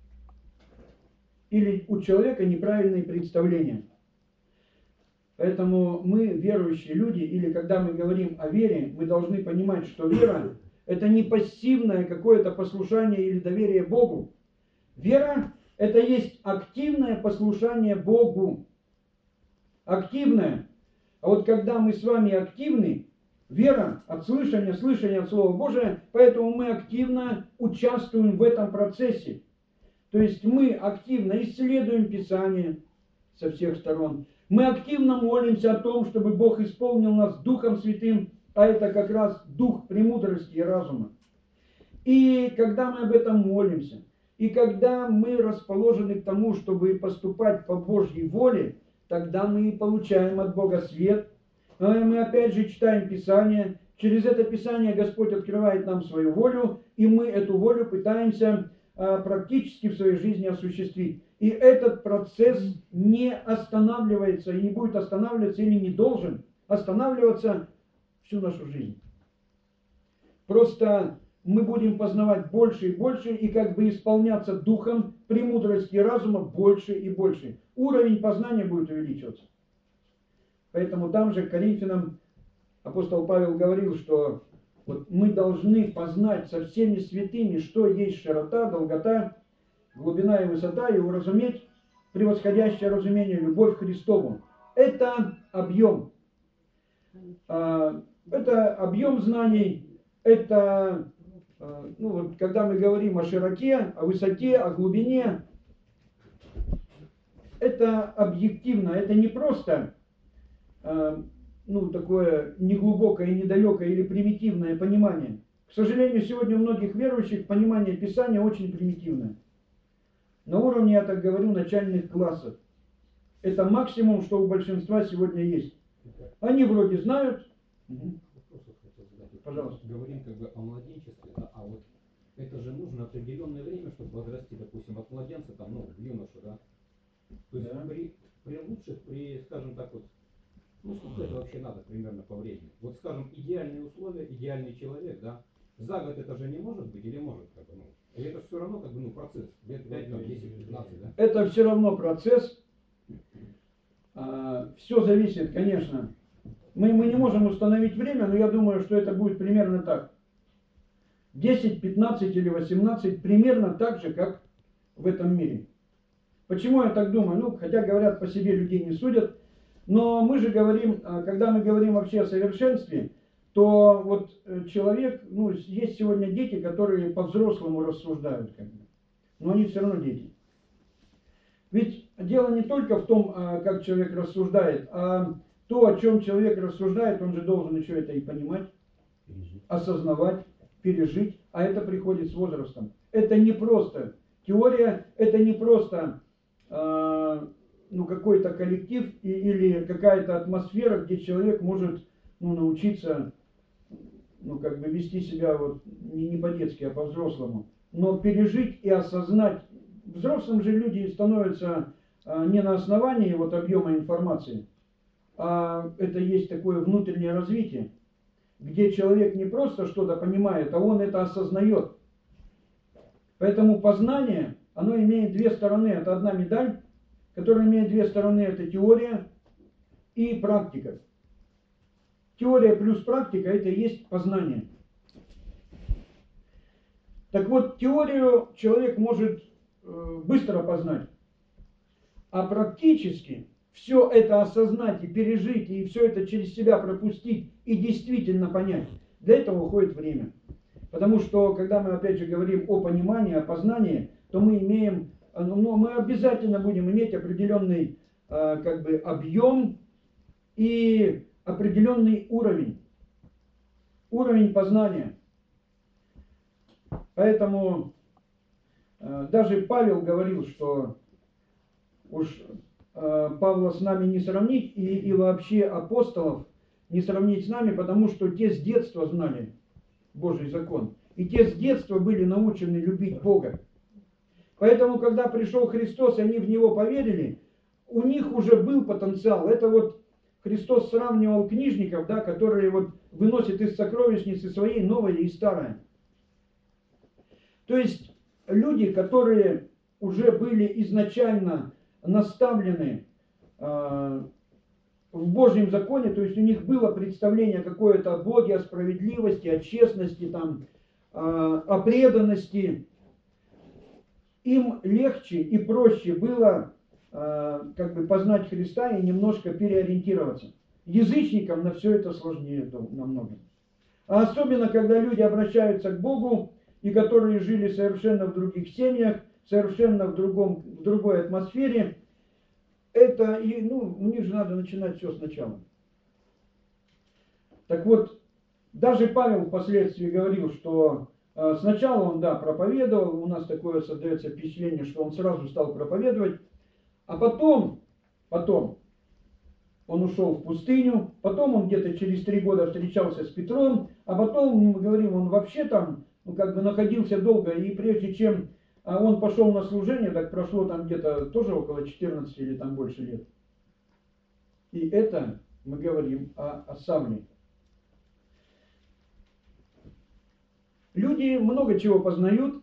Или у человека неправильные представления. Поэтому мы, верующие люди, или когда мы говорим о вере, мы должны понимать, что вера – это не пассивное какое-то послушание или доверие Богу. Вера – это есть активное послушание Богу. Активное. А вот когда мы с вами активны, вера от слышания, слышание от Слова Божия, поэтому мы активно участвуем в этом процессе. То есть мы активно исследуем Писание со всех сторон. Мы активно молимся о том, чтобы Бог исполнил нас Духом Святым, а это как раз Дух премудрости и разума. И когда мы об этом молимся, и когда мы расположены к тому, чтобы поступать по Божьей воле, тогда мы получаем от Бога свет. Мы опять же читаем Писание. Через это Писание Господь открывает нам свою волю, и мы эту волю пытаемся практически в своей жизни осуществить. И этот процесс не останавливается и не будет останавливаться или не должен останавливаться всю нашу жизнь. Просто мы будем познавать больше и больше и как бы исполняться духом премудрости и разума больше и больше. Уровень познания будет увеличиваться. Поэтому там же к Коринфянам апостол Павел говорил, что вот мы должны познать со всеми святыми, что есть широта, долгота, глубина и высота, и уразуметь превосходящее разумение, любовь к Христову. Это объем. Это объем знаний, это, ну, вот, когда мы говорим о широте, о высоте, о глубине, это объективно, это не просто ну, такое неглубокое, недалекое или примитивное понимание. К сожалению, сегодня у многих верующих понимание Писания очень примитивное. На уровне, я так говорю, начальных классов. Это максимум, что у большинства сегодня есть. Они вроде знают. Угу. Пожалуйста. Говорим как бы о младенчестве, да, а вот это же нужно определенное время, чтобы возрасти, допустим, от младенца, там, ну, в юношу, да. То есть да. при, при лучших, при, скажем так вот, ну, сколько это вообще надо примерно по времени? Вот, скажем, идеальные условия, идеальный человек, да, за год это же не может быть или может, как бы, ну, и это все равно, как бы, ну, процесс, лет пять, десять, пятнадцать, да? Это все равно процесс. А, все зависит, конечно. Мы, мы не можем установить время, но я думаю, что это будет примерно так. десять, пятнадцать или восемнадцать, примерно так же, как в этом мире. Почему я так думаю? Ну, хотя говорят, по себе людей не судят. Но мы же говорим, когда мы говорим вообще о совершенстве, то вот человек, ну, есть сегодня дети, которые по-взрослому рассуждают, как бы, но они все равно дети. Ведь дело не только в том, как человек рассуждает, а то, о чем человек рассуждает, он же должен еще это и понимать, осознавать, пережить, а это приходит с возрастом. Это не просто теория, это не просто ну, какой-то коллектив и, или какая-то атмосфера, где человек может ну, научиться ну, как бы вести себя вот, не, не по-детски, а по-взрослому. Но пережить и осознать. Взрослым же люди становятся а, не на основании вот, объема информации, а это есть такое внутреннее развитие, где человек не просто что-то понимает, а он это осознает. Поэтому познание, оно имеет две стороны. Это одна медаль. которая имеет две стороны, это теория и практика. Теория плюс практика – это и есть познание. Так вот, теорию человек может э, быстро познать, а практически все это осознать и пережить, и все это через себя пропустить и действительно понять, для этого уходит время. Потому что, когда мы опять же говорим о понимании, о познании, то мы имеем, ну, мы обязательно будем иметь определенный э, как бы объем и определенный уровень. Уровень познания. Поэтому э, даже Павел говорил, что уж э, Павла с нами не сравнить, и, и вообще апостолов не сравнить с нами, потому что те с детства знали Божий закон. И те с детства были научены любить Бога. Поэтому, когда пришел Христос, и они в Него поверили, у них уже был потенциал. Это вот Христос сравнивал книжников, да, которые вот выносят из сокровищницы своей новое и старое. То есть люди, которые уже были изначально наставлены э, в Божьем законе, то есть у них было представление какое-то о Боге, о справедливости, о честности, там, э, о преданности, им легче и проще было э, как бы познать Христа и немножко переориентироваться. Язычникам на все это сложнее намного. А особенно, когда люди обращаются к Богу, и которые жили совершенно в других семьях, совершенно в, другом, в другой атмосфере, это, и, ну, у них же надо начинать все сначала. Так вот, даже Павел впоследствии говорил, что э, сначала он, да, проповедовал, у нас такое создается впечатление, что он сразу стал проповедовать, а потом, потом он ушел в пустыню, потом он где-то через три года встречался с Петром, а потом, мы говорим, он вообще там, ну, как бы находился долго, и прежде чем он пошел на служение, так прошло там где-то тоже около четырнадцати или там больше лет. И это мы говорим о, о Савле. Люди много чего познают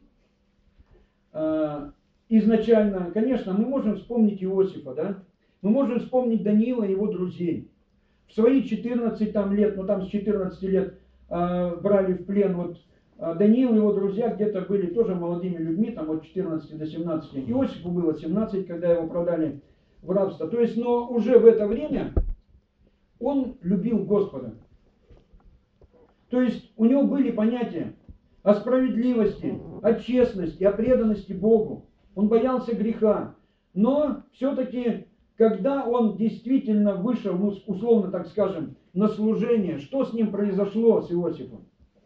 э, изначально. Конечно, мы можем вспомнить Иосифа, да? Мы можем вспомнить Даниила и его друзей. В свои четырнадцать там, лет, ну там с четырнадцати лет э, брали в плен вот э, Даниил и его друзья где-то были тоже молодыми людьми, там от четырнадцати до семнадцати. Иосифу было семнадцать, когда его продали в рабство. То есть, но уже в это время он любил Господа. То есть у него были понятия о справедливости, о честности, о преданности Богу. Он боялся греха. Но все-таки, когда он действительно вышел, ну, условно так скажем, на служение, что с ним произошло, с Иосифом?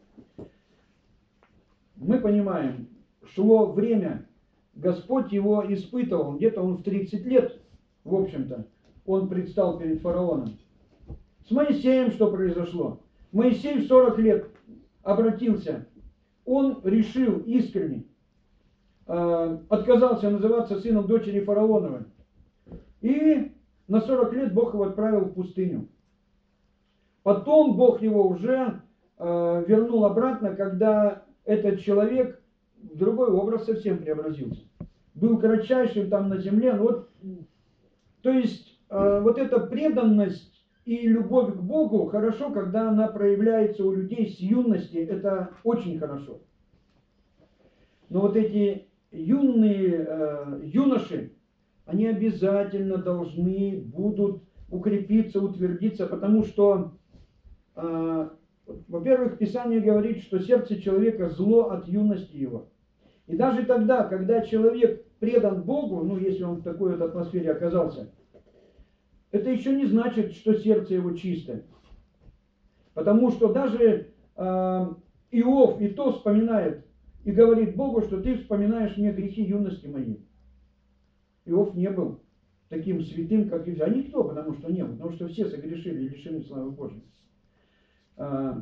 Мы понимаем, шло время, Господь его испытывал, где-то он в тридцать лет, в общем-то, он предстал перед фараоном. С Моисеем что произошло? Моисей в сорок лет обратился. Он решил искренне, э, отказался называться сыном дочери фараоновой. И на сорок лет Бог его отправил в пустыню. Потом Бог его уже э, вернул обратно, когда этот человек в другой образ совсем преобразился. Был кратчайшим там на земле. Вот, то есть э, вот эта преданность и любовь к Богу хорошо, когда она проявляется у людей с юности. Это очень хорошо. Но вот эти юные э, юноши, они обязательно должны будут укрепиться, утвердиться, потому что, э, во-первых, Писание говорит, что сердце человека зло от юности его. И даже тогда, когда человек предан Богу, ну, если он в такой вот атмосфере оказался, это еще не значит, что сердце его чистое. Потому что даже э, Иов и то вспоминает и говорит Богу, что ты вспоминаешь мне грехи юности моей. Иов не был таким святым, как Иов. А никто, потому что не был, потому что все согрешили и лишены славы Божьей. Э,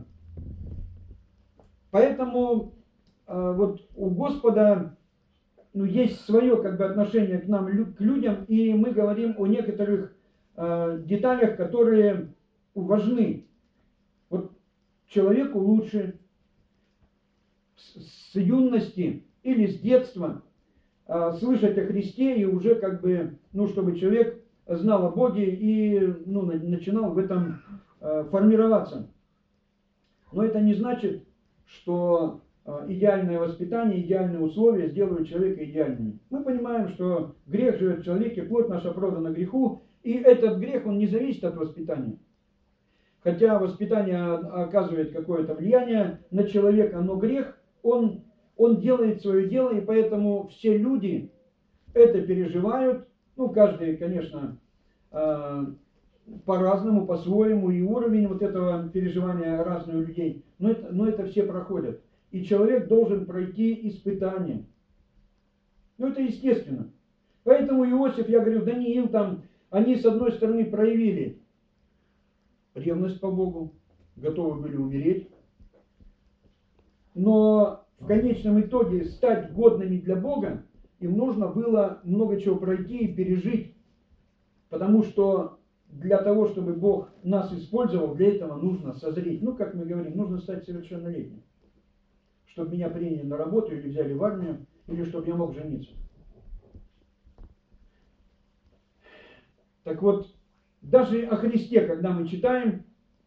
поэтому э, вот у Господа, ну, есть свое как бы отношение к нам, к людям, и мы говорим о некоторых деталях, которые важны. Вот человеку лучше с юности или с детства а, слышать о Христе и уже как бы, ну, чтобы человек знал о Боге и ну, начинал в этом а, формироваться. Но это не значит, что а, идеальное воспитание, идеальные условия сделают человека идеальным. Мы понимаем, что грех живет в человеке, плоть наша продана греху, и этот грех, он не зависит от воспитания. Хотя воспитание оказывает какое-то влияние на человека, но грех, он, он делает свое дело, и поэтому все люди это переживают. Ну, каждый, конечно, по-разному, по-своему, и уровень вот этого переживания разный у людей. Но это, но это все проходят. И человек должен пройти испытание. Ну, это естественно. Поэтому Иосиф, я говорю, Даниил там, они с одной стороны проявили ревность по Богу, готовы были умереть. Но в конечном итоге стать годными для Бога им нужно было много чего пройти и пережить. Потому что для того, чтобы Бог нас использовал, для этого нужно созреть. Ну, как мы говорим, нужно стать совершеннолетним. Чтобы меня приняли на работу или взяли в армию, или чтобы я мог жениться. Так вот, даже о Христе, когда мы читаем,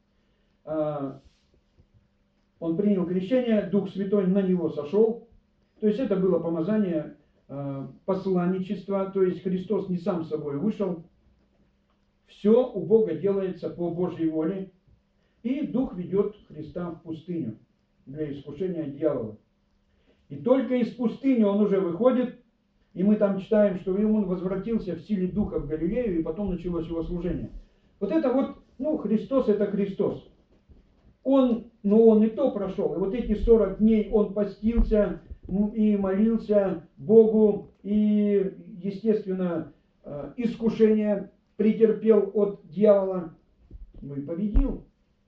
он принял крещение, Дух Святой на него сошел. То есть это было помазание посланничества, то есть Христос не сам собой вышел. Все у Бога делается по Божьей воле. И Дух ведет Христа в пустыню для искушения дьявола. И только из пустыни он уже выходит, и мы там читаем, что он возвратился в силе Духа в Галилею, и потом началось его служение. Вот это вот, ну, Христос это Христос. Он, ну, он и то прошел. И вот эти сорок дней он постился и молился Богу, и, естественно, искушение претерпел от дьявола, ну и победил.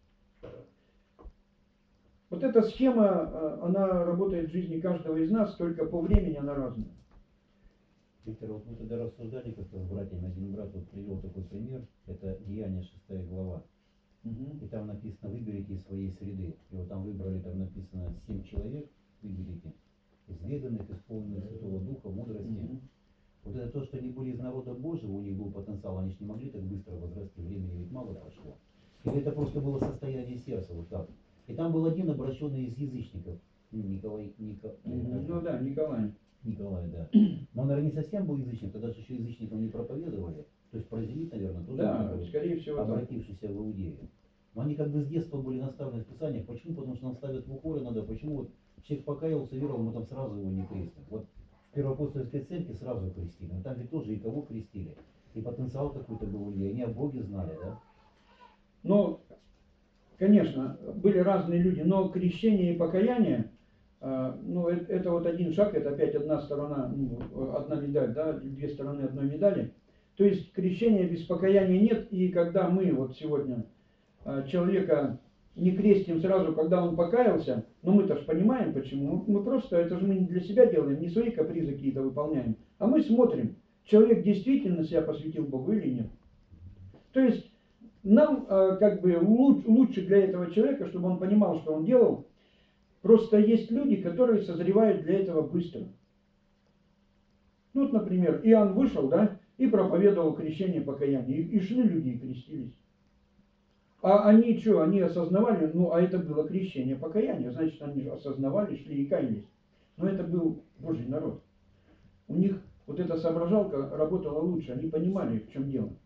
Вот эта схема, она работает в жизни каждого из нас, только по времени она разная. Виктор, вот мы тогда рассуждали как-то с братьями, один брат вот привел такой пример, это Деяния шестая глава. Угу. И там написано, выберите из своей среды. И вот там выбрали, там написано, семь человек выберите, изведанных, исполненных Святого Духа, мудрости. Угу. Вот это то, что они были из народа Божьего, у них был потенциал, они же не могли так быстро возрасти, времени ведь мало прошло. Или это просто было состояние сердца, вот так. И там был один обращенный из язычников, Николай, Ника, mm-hmm. ну да, Николай. Николай, да. Но он, наверное, не совсем был язычник, тогда же еще язычникам не проповедовали. То есть прозелит, наверное, тоже да, был, скорее всего, обратившийся в Иудею. Но они как бы с детства были наставлены в Писаниях. Почему? Потому что нам ставят в укоры надо. Почему вот человек покаялся, веровал, мы там сразу его не крестим. Вот в Первоапостольской церкви сразу крестили. Но там ведь тоже и кого крестили. И потенциал какой-то был, и они о Боге знали, да? Ну, конечно, были разные люди, но крещение и покаяние, ну, это, это вот один шаг, это опять одна сторона, ну, одна медаль, да, две стороны одной медали. То есть крещения без покаяния нет, и когда мы вот сегодня человека не крестим сразу, когда он покаялся, но мы-то же понимаем почему, мы просто, это же мы не для себя делаем, не свои капризы какие-то выполняем, а мы смотрим, человек действительно себя посвятил Богу или нет. То есть нам как бы лучше для этого человека, чтобы он понимал, что он делал. Просто есть люди, которые созревают для этого быстро. Ну вот, например, Иоанн вышел, да, и проповедовал крещение покаяния. И, и шли люди и крестились. А они что, они осознавали, ну а это было крещение покаяния, значит они осознавали, шли и каялись. Но это был Божий народ. У них вот эта соображалка работала лучше, они понимали, в чем дело.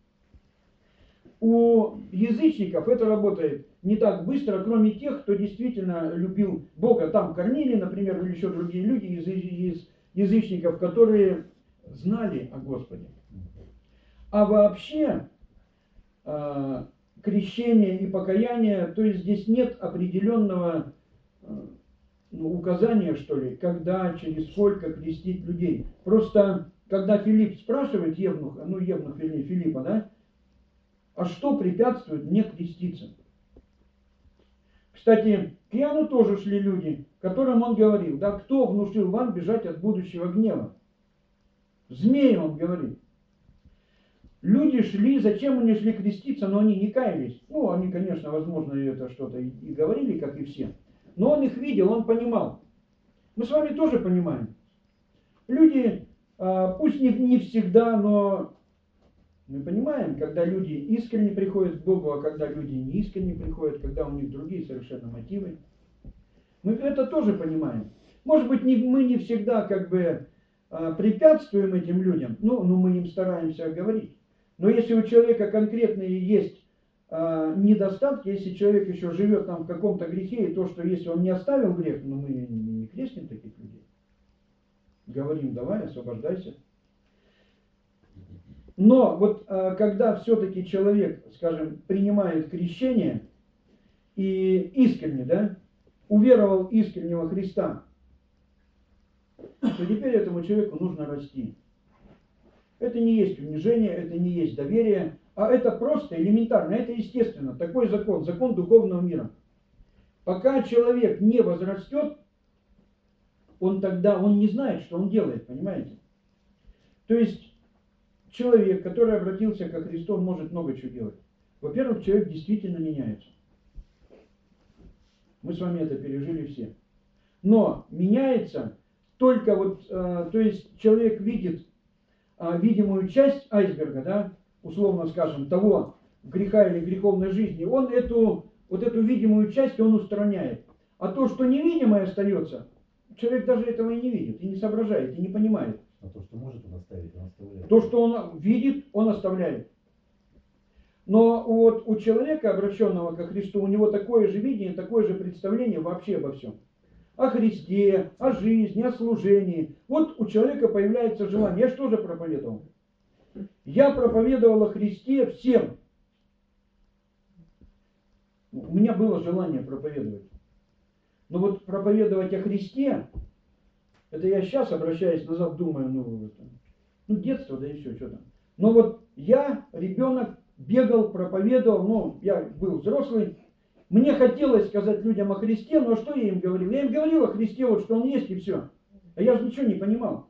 У язычников это работает не так быстро, кроме тех, кто действительно любил Бога. Там Корнилий, например, или еще другие люди из, из язычников, которые знали о Господе. А вообще, э, крещение и покаяние, то есть здесь нет определенного э, ну, указания, что ли, когда, через сколько крестить людей. Просто, когда Филипп спрашивает Евнуха, ну, Евнух, вернее, Филиппа, да, а что препятствует мне креститься? Кстати, к Иоанну тоже шли люди, которым он говорил, да, кто внушил вам бежать от будущего гнева? Змеи, он говорит. Люди шли, зачем они шли креститься, но они не каялись. Ну, они, конечно, возможно, это что-то и говорили, как и все. Но он их видел, он понимал. Мы с вами тоже понимаем. Люди А, пусть не, не всегда, но мы понимаем, когда люди искренне приходят к Богу, а когда люди не искренне приходят, когда у них другие совершенно мотивы. Мы это тоже понимаем. Может быть, не, мы не всегда как бы а, препятствуем этим людям, ну, но мы им стараемся говорить. Но если у человека конкретные есть а, недостатки, если человек еще живет там в каком-то грехе, и то, что если он не оставил грех, ну мы не крестим таких людей. Говорим, давай, освобождайся. Но вот а, когда все-таки человек, скажем, принимает крещение и искренне, да, уверовал искреннего Христа, то теперь этому человеку нужно расти. Это не есть унижение, это не есть доверие, а это просто элементарно, это естественно, такой закон, закон духовного мира. Пока человек не возрастет, он тогда, он не знает, что он делает, понимаете? То есть человек, который обратился ко Христу, он может много чего делать. Во-первых, человек действительно меняется. Мы с вами это пережили все. Но меняется только вот, э, то есть человек видит э, видимую часть айсберга, да, условно скажем, того греха или греховной жизни, он эту, вот эту видимую часть он устраняет. А то, что невидимое остается, человек даже этого и не видит, и не соображает, и не понимает. А то, что может он оставить, он оставляет. То, что он видит, он оставляет. Но вот у человека, обращенного ко Христу, у него такое же видение, такое же представление вообще обо всем. О Христе, о жизни, о служении. Вот у человека появляется желание. Я что же проповедовал? Я проповедовал о Христе всем. У меня было желание проповедовать. Но вот проповедовать о Христе, это я сейчас, обращаясь назад, думаю, ну, это, ну детство, да и все, что там. Но вот я, ребенок, бегал, проповедовал, ну, я был взрослый. Мне хотелось сказать людям о Христе, но что я им говорил? Я им говорил о Христе, вот что Он есть и все. А я же ничего не понимал.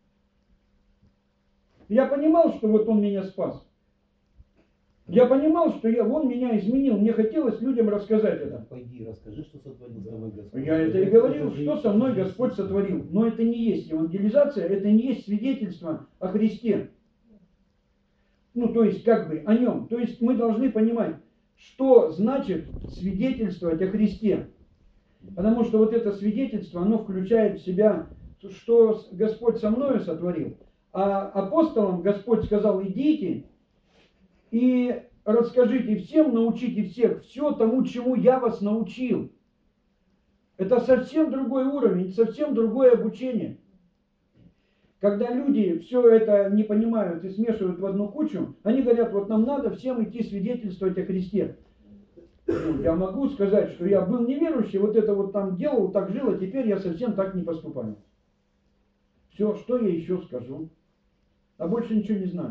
Я понимал, что вот Он меня спас. Я понимал, что я, Он меня изменил. Мне хотелось людям рассказать это. Пойди, расскажи, что сотворил с тобой Господь. Я это и говорил, что со мной Господь сотворил. Но это не есть евангелизация, это не есть свидетельство о Христе. Ну, то есть, как бы, о Нем. То есть, мы должны понимать, что значит свидетельствовать о Христе. Потому что вот это свидетельство, оно включает в себя, что Господь со мною сотворил. А апостолам Господь сказал, идите и расскажите всем, научите всех все тому, чему я вас научил. Это совсем другой уровень, совсем другое обучение. Когда люди все это не понимают и смешивают в одну кучу, они говорят, вот нам надо всем идти свидетельствовать о Христе. Ну, я могу сказать, что я был неверующий, вот это вот там делал, так жил, а теперь я совсем так не поступаю. Все, что я еще скажу? А больше ничего не знаю.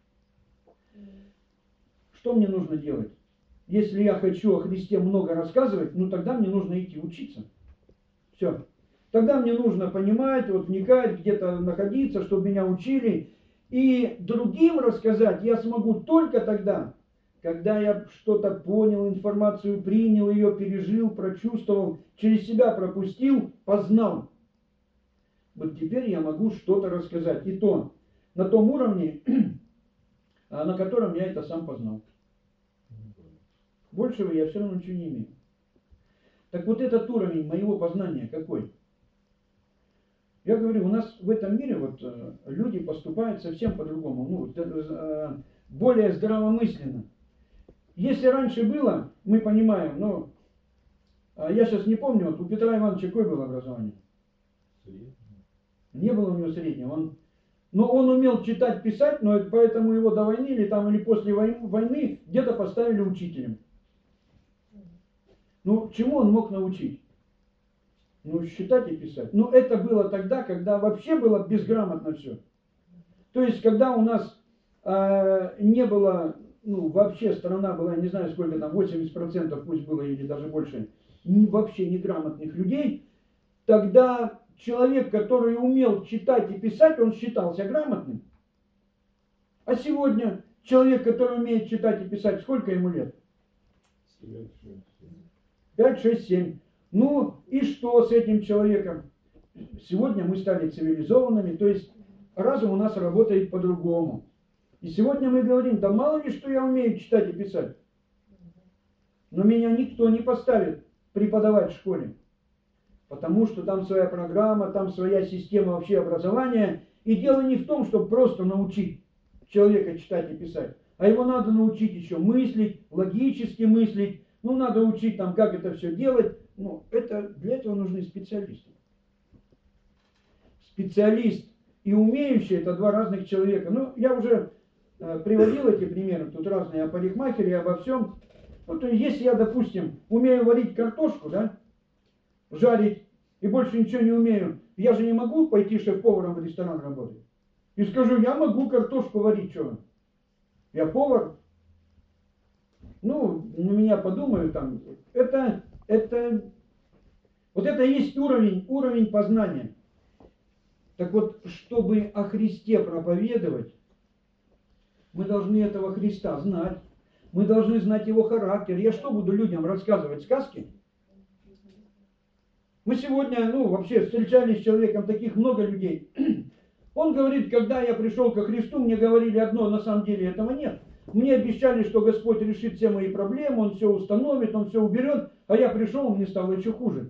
Что мне нужно делать? Если я хочу о Христе много рассказывать, ну тогда мне нужно идти учиться. Все. Тогда мне нужно понимать, вот вникать, где-то находиться, чтобы меня учили. И другим рассказать я смогу только тогда, когда я что-то понял, информацию принял, ее пережил, прочувствовал, через себя пропустил, познал. Вот теперь я могу что-то рассказать. И то на том уровне, на котором я это сам познал. Большего я все равно ничего не имею. Так вот этот уровень моего познания какой? Я говорю, у нас в этом мире вот люди поступают совсем по-другому, ну, более здравомысленно. Если раньше было, мы понимаем, но я сейчас не помню, вот у Петра Ивановича какое было образование? Среднее. Не было у него среднего. Он, но он умел читать, писать, но поэтому его до войны или там или после войны где-то поставили учителем. Ну, чему он мог научить? Ну, считать и писать. Но это было тогда, когда вообще было безграмотно все. То есть, когда у нас э, не было, ну, вообще страна была, не знаю сколько там, восемьдесят процентов пусть было или даже больше, не, вообще неграмотных людей, тогда человек, который умел читать и писать, он считался грамотным. А сегодня человек, который умеет читать и писать, сколько ему лет? пять, шесть, семь. Ну и что с этим человеком? Сегодня мы стали цивилизованными, то есть разум у нас работает по-другому. И сегодня мы говорим, да мало ли что я умею читать и писать. Но меня никто не поставит преподавать в школе. Потому что там своя программа, там своя система вообще образования. И дело не в том, чтобы просто научить человека читать и писать. А его надо научить еще мыслить, логически мыслить. Ну, надо учить там, как это все делать. Ну, это, для этого нужны специалисты. Специалист и умеющий – это два разных человека. Ну, я уже э, приводил эти примеры, тут разные о парикмахере, обо всем. Вот если я, допустим, умею варить картошку, да, жарить, и больше ничего не умею, я же не могу пойти шеф-поваром в ресторан работать. И скажу, я могу картошку варить, что? Я повар. Ну, на меня подумают там. Это, это, вот это и есть уровень, уровень познания. Так вот, чтобы о Христе проповедовать, мы должны этого Христа знать. Мы должны знать его характер. Я что буду людям рассказывать? Сказки? Мы сегодня, ну, вообще встречались с человеком, таких много людей. Он говорит, когда я пришел ко Христу, мне говорили одно, на самом деле этого нет. Мне обещали, что Господь решит все мои проблемы, Он все установит, Он все уберет, а я пришел, мне стало еще хуже.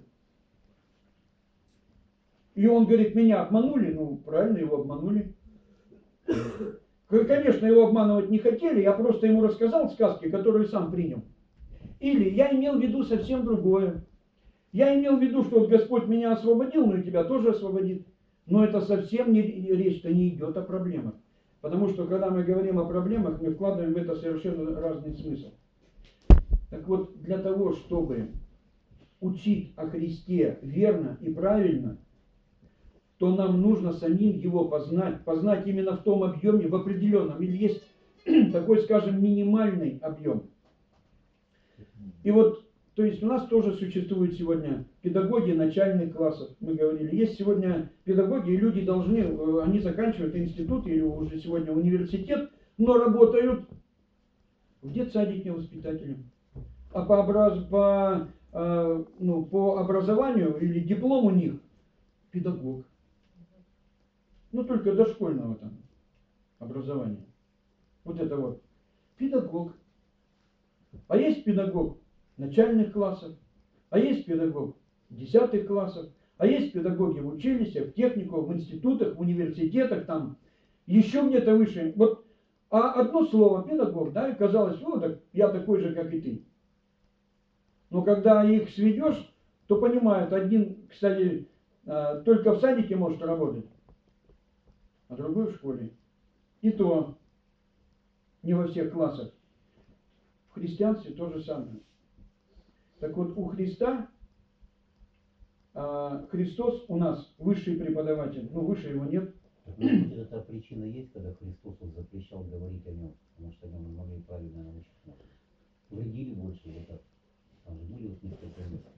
И он говорит, меня обманули, ну, правильно, его обманули. Конечно, его обманывать не хотели, я просто ему рассказал сказки, которые сам принял. Или я имел в виду совсем другое. Я имел в виду, что вот Господь меня освободил, но и тебя тоже освободит. Но это совсем не, речь-то не идет о проблемах. Потому что, когда мы говорим о проблемах, мы вкладываем в это совершенно разный смысл. Так вот, для того, чтобы учить о Христе верно и правильно, то нам нужно самим его познать. Познать именно в том объеме, в определенном. Или есть такой, скажем, минимальный объем. И вот, то есть у нас тоже существуют сегодня педагоги начальных классов, мы говорили. Есть сегодня педагоги, и люди должны, они заканчивают институт или уже сегодня университет, но работают в детсадике воспитателем. А по, образ, по, э, ну, по образованию или диплом у них педагог. Ну, только дошкольного там образования. Вот это вот. Педагог. А есть педагог начальных классов, а есть педагог десятых классов, а есть педагоги в училищах, в техникумах, в институтах, в университетах, там, еще где-то выше. Вот, а одно слово педагог, да, и казалось, ну, так я такой же, как и ты. Но когда их сведешь, то понимают, один, кстати, только в садике может работать, а другой в школе. И то не во всех классах. В христианстве то же самое. Так вот, у Христа, а, Христос у нас высший преподаватель, ну выше его нет. Так, может быть, эта причина есть, когда Христос вот запрещал говорить о нем, потому что о нем не могли правильно научить. Вредили больше, вот так. Там же были вот некоторые мысли.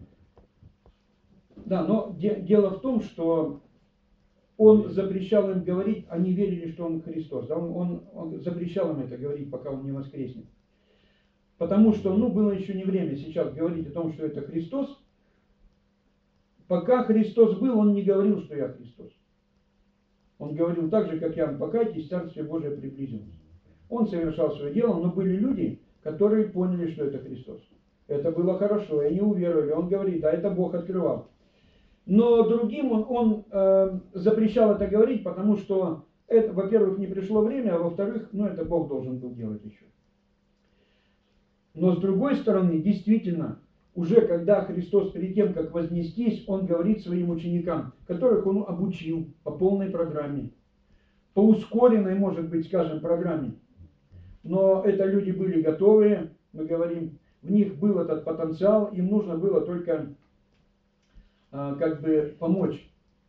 Да, но де- дело в том, что он запрещал им говорить, они верили, что он Христос. Да? Он, он, он запрещал им это говорить, пока он не воскреснет. Потому что, ну, было еще не время сейчас говорить о том, что это Христос. Пока Христос был, он не говорил, что я Христос. Он говорил так же, как Иоанн, покайтесь, Царствие Божие приблизилось. Он совершал свое дело, но были люди, которые поняли, что это Христос. Это было хорошо, и они уверовали. Он говорит, да, это Бог открывал. Но другим он, он э, запрещал это говорить, потому что, это, во-первых, не пришло время, а во-вторых, ну, это Бог должен был делать еще. Но с другой стороны, действительно, уже когда Христос перед тем, как вознестись, Он говорит своим ученикам, которых Он обучил по полной программе, по ускоренной, может быть, скажем, программе. Но это люди были готовые, мы говорим, в них был этот потенциал, им нужно было только а, как бы помочь.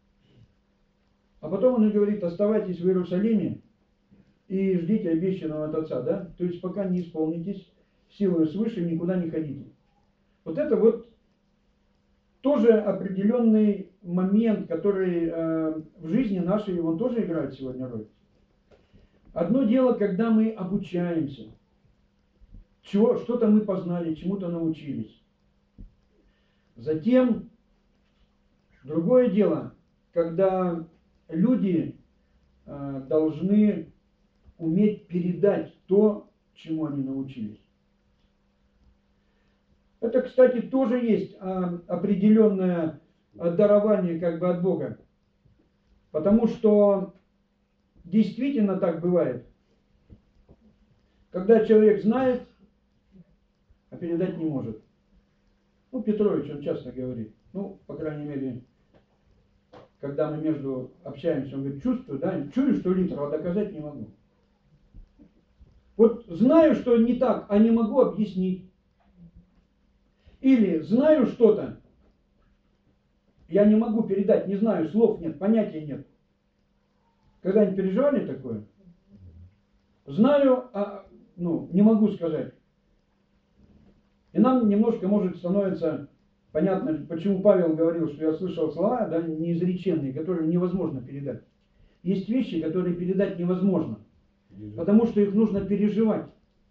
А потом Он говорит, оставайтесь в Иерусалиме и ждите обещанного от Отца, да? То есть пока не исполнитесь, силою свыше никуда не ходите. Вот это вот тоже определенный момент, который э, в жизни нашей, он тоже играет сегодня роль. Одно дело, когда мы обучаемся, чего, что-то мы познали, чему-то научились. Затем, другое дело, когда люди э, должны уметь передать то, чему они научились. Это, кстати, тоже есть а, определенное дарование как бы от Бога. Потому что действительно так бывает. Когда человек знает, а передать не может. Ну, Петрович, он часто говорит, ну, по крайней мере, когда мы между общаемся, он говорит, чувствую, да, чую, что литр, а доказать не могу. Вот знаю, что не так, а не могу объяснить. Или знаю что-то, я не могу передать, не знаю, слов нет, понятия нет. Когда-нибудь переживали такое? Знаю, а ну, не могу сказать. И нам немножко, может, становится понятно, почему Павел говорил, что я слышал слова, да, неизреченные, которые невозможно передать. Есть вещи, которые передать невозможно, потому что их нужно переживать.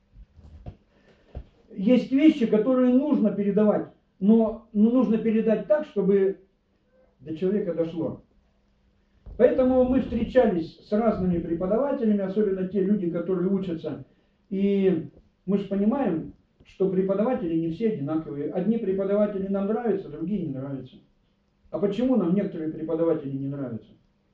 Есть вещи, которые нужно передавать, но ну, нужно передать так, чтобы до человека дошло. Поэтому мы встречались с разными преподавателями, особенно те люди, которые учатся. И мы же понимаем, что преподаватели не все одинаковые. Одни преподаватели нам нравятся, другие не нравятся. А почему нам некоторые преподаватели не нравятся?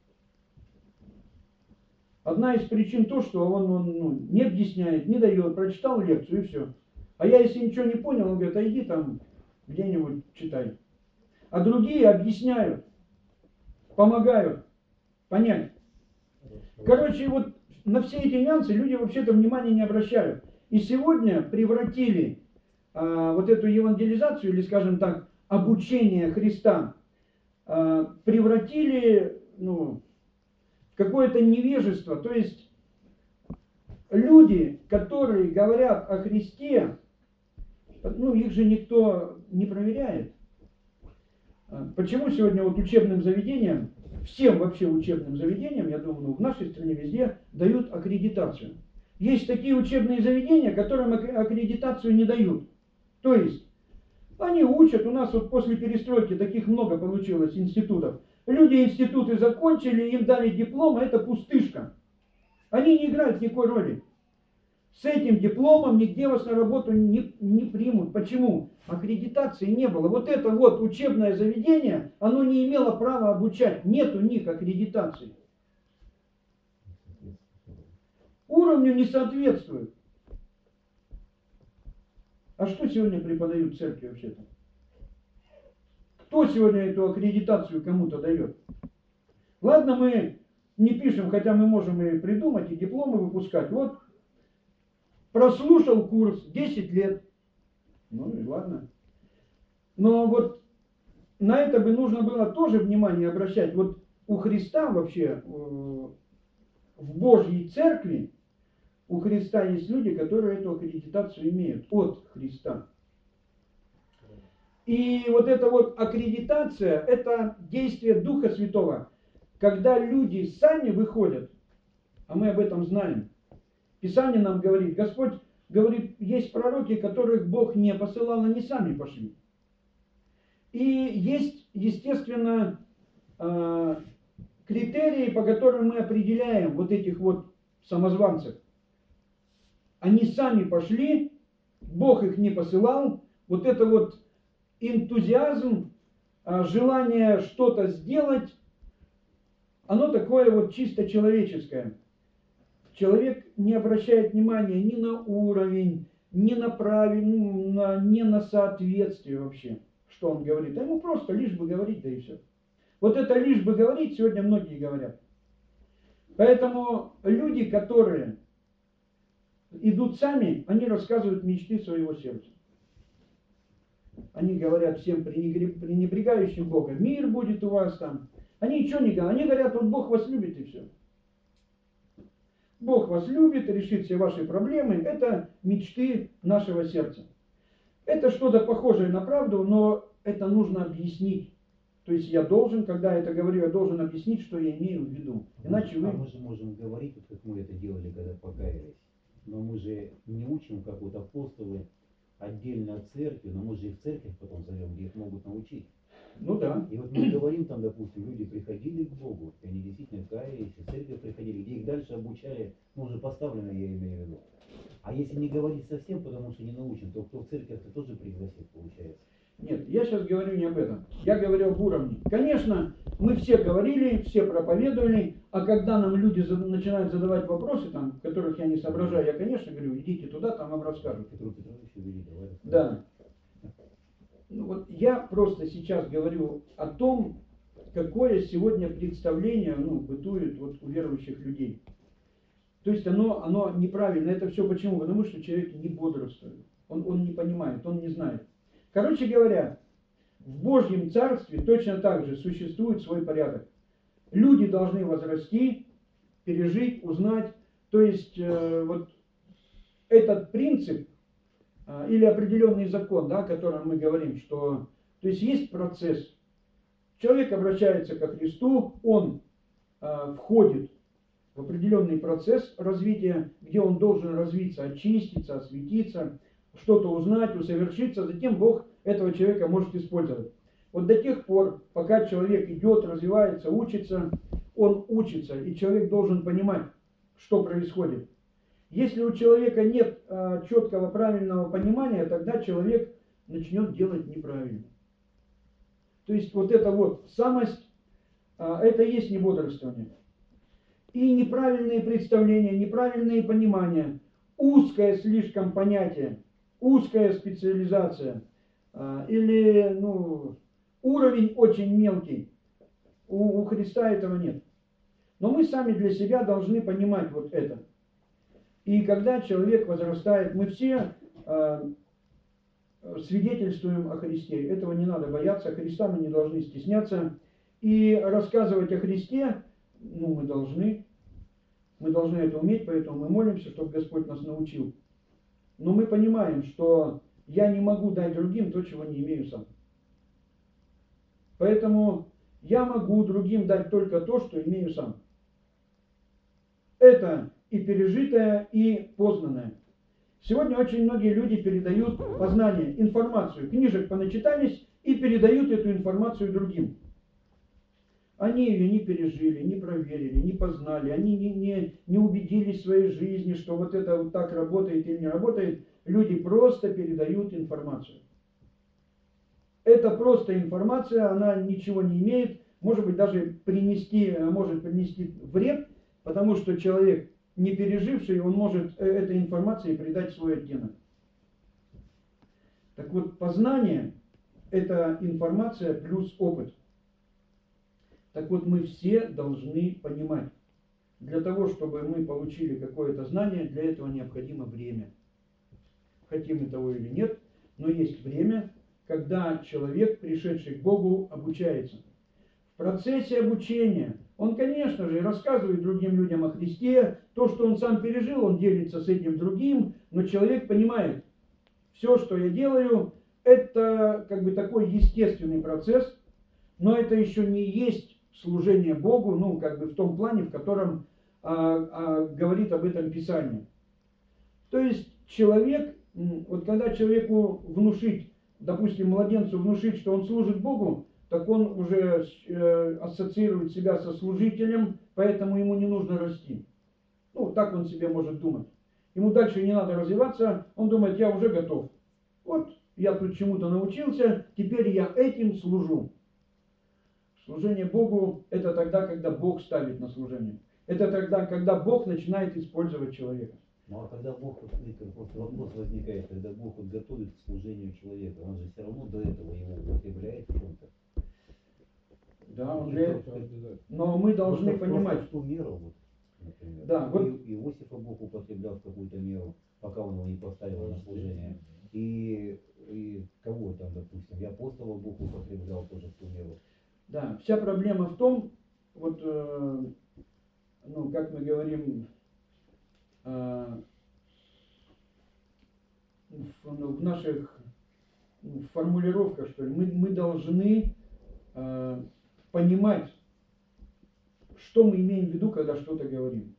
Одна из причин то, что он, он ну, не объясняет, не дает, прочитал лекцию и все. А я, если ничего не понял, он говорит, а иди там где-нибудь читай. А другие объясняют, помогают понять. Короче, вот на все эти нюансы люди вообще-то внимания не обращают. И сегодня превратили а, вот эту евангелизацию, или, скажем так, обучение Христа, а, превратили ну, в какое-то невежество. То есть люди, которые говорят о Христе, ну, их же никто не проверяет. Почему сегодня вот учебным заведениям, всем вообще учебным заведениям, я думаю, ну, в нашей стране везде дают аккредитацию. Есть такие учебные заведения, которым аккредитацию не дают. То есть, они учат, у нас вот после перестройки таких много получилось институтов. Люди институты закончили, им дали диплом, а это пустышка. Они не играют никакой роли. С этим дипломом нигде вас на работу не, не примут. Почему? Аккредитации не было. Вот это вот учебное заведение, оно не имело права обучать. Нет у них аккредитации. Уровню не соответствует. А что сегодня преподают в церкви вообще-то? Кто сегодня эту аккредитацию кому-то дает? Ладно, мы не пишем, хотя мы можем и придумать, и дипломы выпускать. Вот прослушал курс десять лет. Ну и ладно. Но вот на это бы нужно было тоже внимание обращать. Вот у Христа вообще, в Божьей церкви, у Христа есть люди, которые эту аккредитацию имеют от Христа. И вот эта вот аккредитация, это действие Духа Святого. Когда люди сами выходят, а мы об этом знаем, Писание нам говорит, Господь говорит, есть пророки, которых Бог не посылал, они сами пошли. И есть, естественно, критерии, по которым мы определяем вот этих вот самозванцев. Они сами пошли, Бог их не посылал. Вот это вот энтузиазм, желание что-то сделать, оно такое вот чисто человеческое. Человек не обращает внимания ни на уровень, ни на правильно, ни на соответствие вообще, что он говорит. А ему просто лишь бы говорить, да и все. Вот это лишь бы говорить сегодня многие говорят. Поэтому люди, которые идут сами, они рассказывают мечты своего сердца. Они говорят всем пренебрегающим Бога, мир будет у вас там. Они ничего не говорят, они говорят, вот Бог вас любит и все. Бог вас любит, решит все ваши проблемы. Это мечты нашего сердца. Это что-то похожее на правду, но это нужно объяснить. То есть я должен, когда это говорю, я должен объяснить, что я имею в виду. Иначе а вы... мы же можем говорить, вот как мы это делали, когда покаялись. Но мы же не учим, как вот апостолы, отдельно от церкви, но мы же их в церковь потом зовем, где их могут научить. Ну да. И вот мы говорим там, допустим, люди приходили к Богу, и они действительно каялись, и в церковь приходили, где их дальше обучали, ну уже поставлено, я имею в виду. А если не говорить совсем, потому что не научен, то кто в церковь-то тоже пригласит, получается. Нет, я сейчас говорю не об этом. Я говорю об уровне. Конечно, мы все говорили, все проповедовали, а когда нам люди за- начинают задавать вопросы, там, в которых я не соображаю, я, конечно, говорю, идите туда, там вам расскажут. Петру Петровичу вели, давай. Да. Ну, вот я просто сейчас говорю о том, какое сегодня представление, ну, бытует вот у верующих людей. То есть оно, оно неправильно. Это все почему? Потому что человек не бодрствует. Он, он не понимает, он не знает. Короче говоря, в Божьем Царстве точно так же существует свой порядок. Люди должны возрасти, пережить, узнать. То есть э, вот этот принцип э, или определенный закон, да, о котором мы говорим, что то есть есть процесс. Человек обращается ко Христу, он э, входит в определенный процесс развития, где он должен развиться, очиститься, осветиться, что-то узнать, усовершиться, затем Бог этого человека может использовать. Вот до тех пор, пока человек идет, развивается, учится, он учится, и человек должен понимать, что происходит. Если у человека нет а, четкого, правильного понимания, тогда человек начнет делать неправильно. То есть вот эта вот самость, а, это и есть небодрствование. И неправильные представления, неправильные понимания, узкое слишком понятие, узкая специализация а, или ну, уровень очень мелкий. У, у Христа этого нет. Но мы сами для себя должны понимать вот это. И когда человек возрастает, мы все э, свидетельствуем о Христе. Этого не надо бояться. Христа мы не должны стесняться. И рассказывать о Христе, ну, мы должны. Мы должны это уметь, поэтому мы молимся, чтобы Господь нас научил. Но мы понимаем, что я не могу дать другим то, чего не имею сам. Поэтому я могу другим дать только то, что имею сам. Это и пережитое, и познанное. Сегодня очень многие люди передают познание, информацию, книжек поначитались и передают эту информацию другим. Они ее не пережили, не проверили, не познали, они не, не, не убедились в своей жизни, что вот это вот так работает или не работает. Люди просто передают информацию. Это просто информация, она ничего не имеет, может быть даже принести, может принести вред, потому что человек, не переживший, он может этой информации придать свой оттенок. Так вот, познание – это информация плюс опыт. Так вот, мы все должны понимать, для того, чтобы мы получили какое-то знание, для этого необходимо время. Хотим мы того или нет, но есть время, когда человек, пришедший к Богу, обучается. В процессе обучения он, конечно же, рассказывает другим людям о Христе, то, что он сам пережил, он делится с этим другим, но человек понимает, все, что я делаю, это как бы такой естественный процесс, но это еще не есть служение Богу, ну, как бы в том плане, в котором а, а, говорит об этом Писание. То есть человек, вот когда человеку внушить, допустим, младенцу внушить, что он служит Богу, так он уже э, ассоциирует себя со служителем, поэтому ему не нужно расти. Ну, так он себе может думать. Ему дальше не надо развиваться, он думает, я уже готов. Вот, я тут чему-то научился, теперь я этим служу. Служение Богу – это тогда, когда Бог ставит на служение. Это тогда, когда Бог начинает использовать человека. Ну а когда Бог, просто вопрос возникает, когда Бог вот готовит к служению человека, он же все равно до этого его употребляет в чем-то. Да, он для этого. Но мы должны просто, понимать. Просто в ту меру, вот, например. Да, вот. И Иосифа Бог употреблял в какую-то меру, пока он его не поставил на служение. И, и кого там, допустим, и апостола Бог употреблял тоже в ту меру. Да, вся проблема в том, вот, э, ну, как мы говорим, э, в, ну, в наших в формулировках, что ли, мы, мы должны э, понимать, что мы имеем в виду, когда что-то говорим.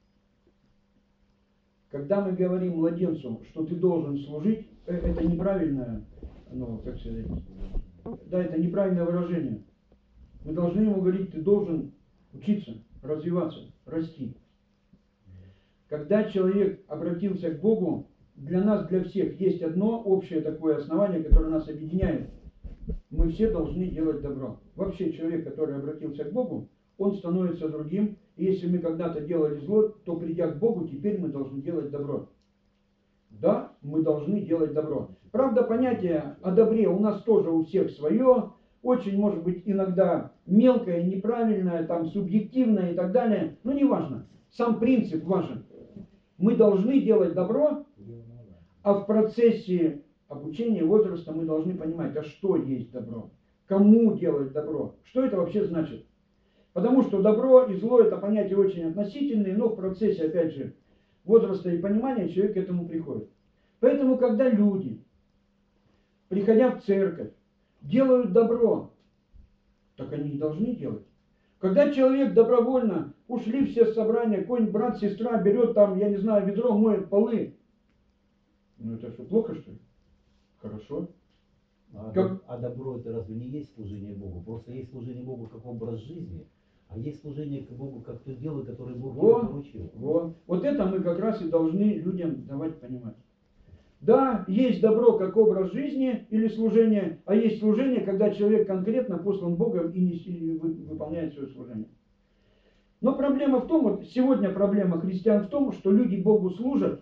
Когда мы говорим младенцу, что ты должен служить, это неправильно, ну, как сказать, да, это неправильное выражение. Мы должны ему говорить, ты должен учиться, развиваться, расти. Когда человек обратился к Богу, для нас, для всех, есть одно общее такое основание, которое нас объединяет. Мы все должны делать добро. Вообще человек, который обратился к Богу, он становится другим. И если мы когда-то делали зло, то придя к Богу, теперь мы должны делать добро. Да, мы должны делать добро. Правда, понятие о добре у нас тоже у всех свое. Очень, может быть, иногда мелкое, неправильное, там, субъективное и так далее. Но не важно. Сам принцип важен. Мы должны делать добро, а в процессе обучения, возраста мы должны понимать, а что есть добро? Кому делать добро? Что это вообще значит? Потому что добро и зло это понятия очень относительные, но в процессе, опять же, возраста и понимания человек к этому приходит. Поэтому, когда люди, приходя в церковь, делают добро, так они и должны делать. Когда человек добровольно, ушли все с собрания, какой-нибудь брат, сестра берет там, я не знаю, ведро, моет полы. Ну это что, плохо что ли? Хорошо. А, Как- а добро это разве не есть служение Богу? Просто есть служение Богу как образ жизни, а есть служение к Богу как то дело, которое Бог тебе Вот, поручил. вот. Вот это мы как раз и должны людям давать понимать. Да, есть добро как образ жизни или служение, а есть служение, когда человек конкретно послан Богом и, не, и вы- выполняет свое служение. Но проблема в том, вот сегодня проблема христиан в том, что люди Богу служат,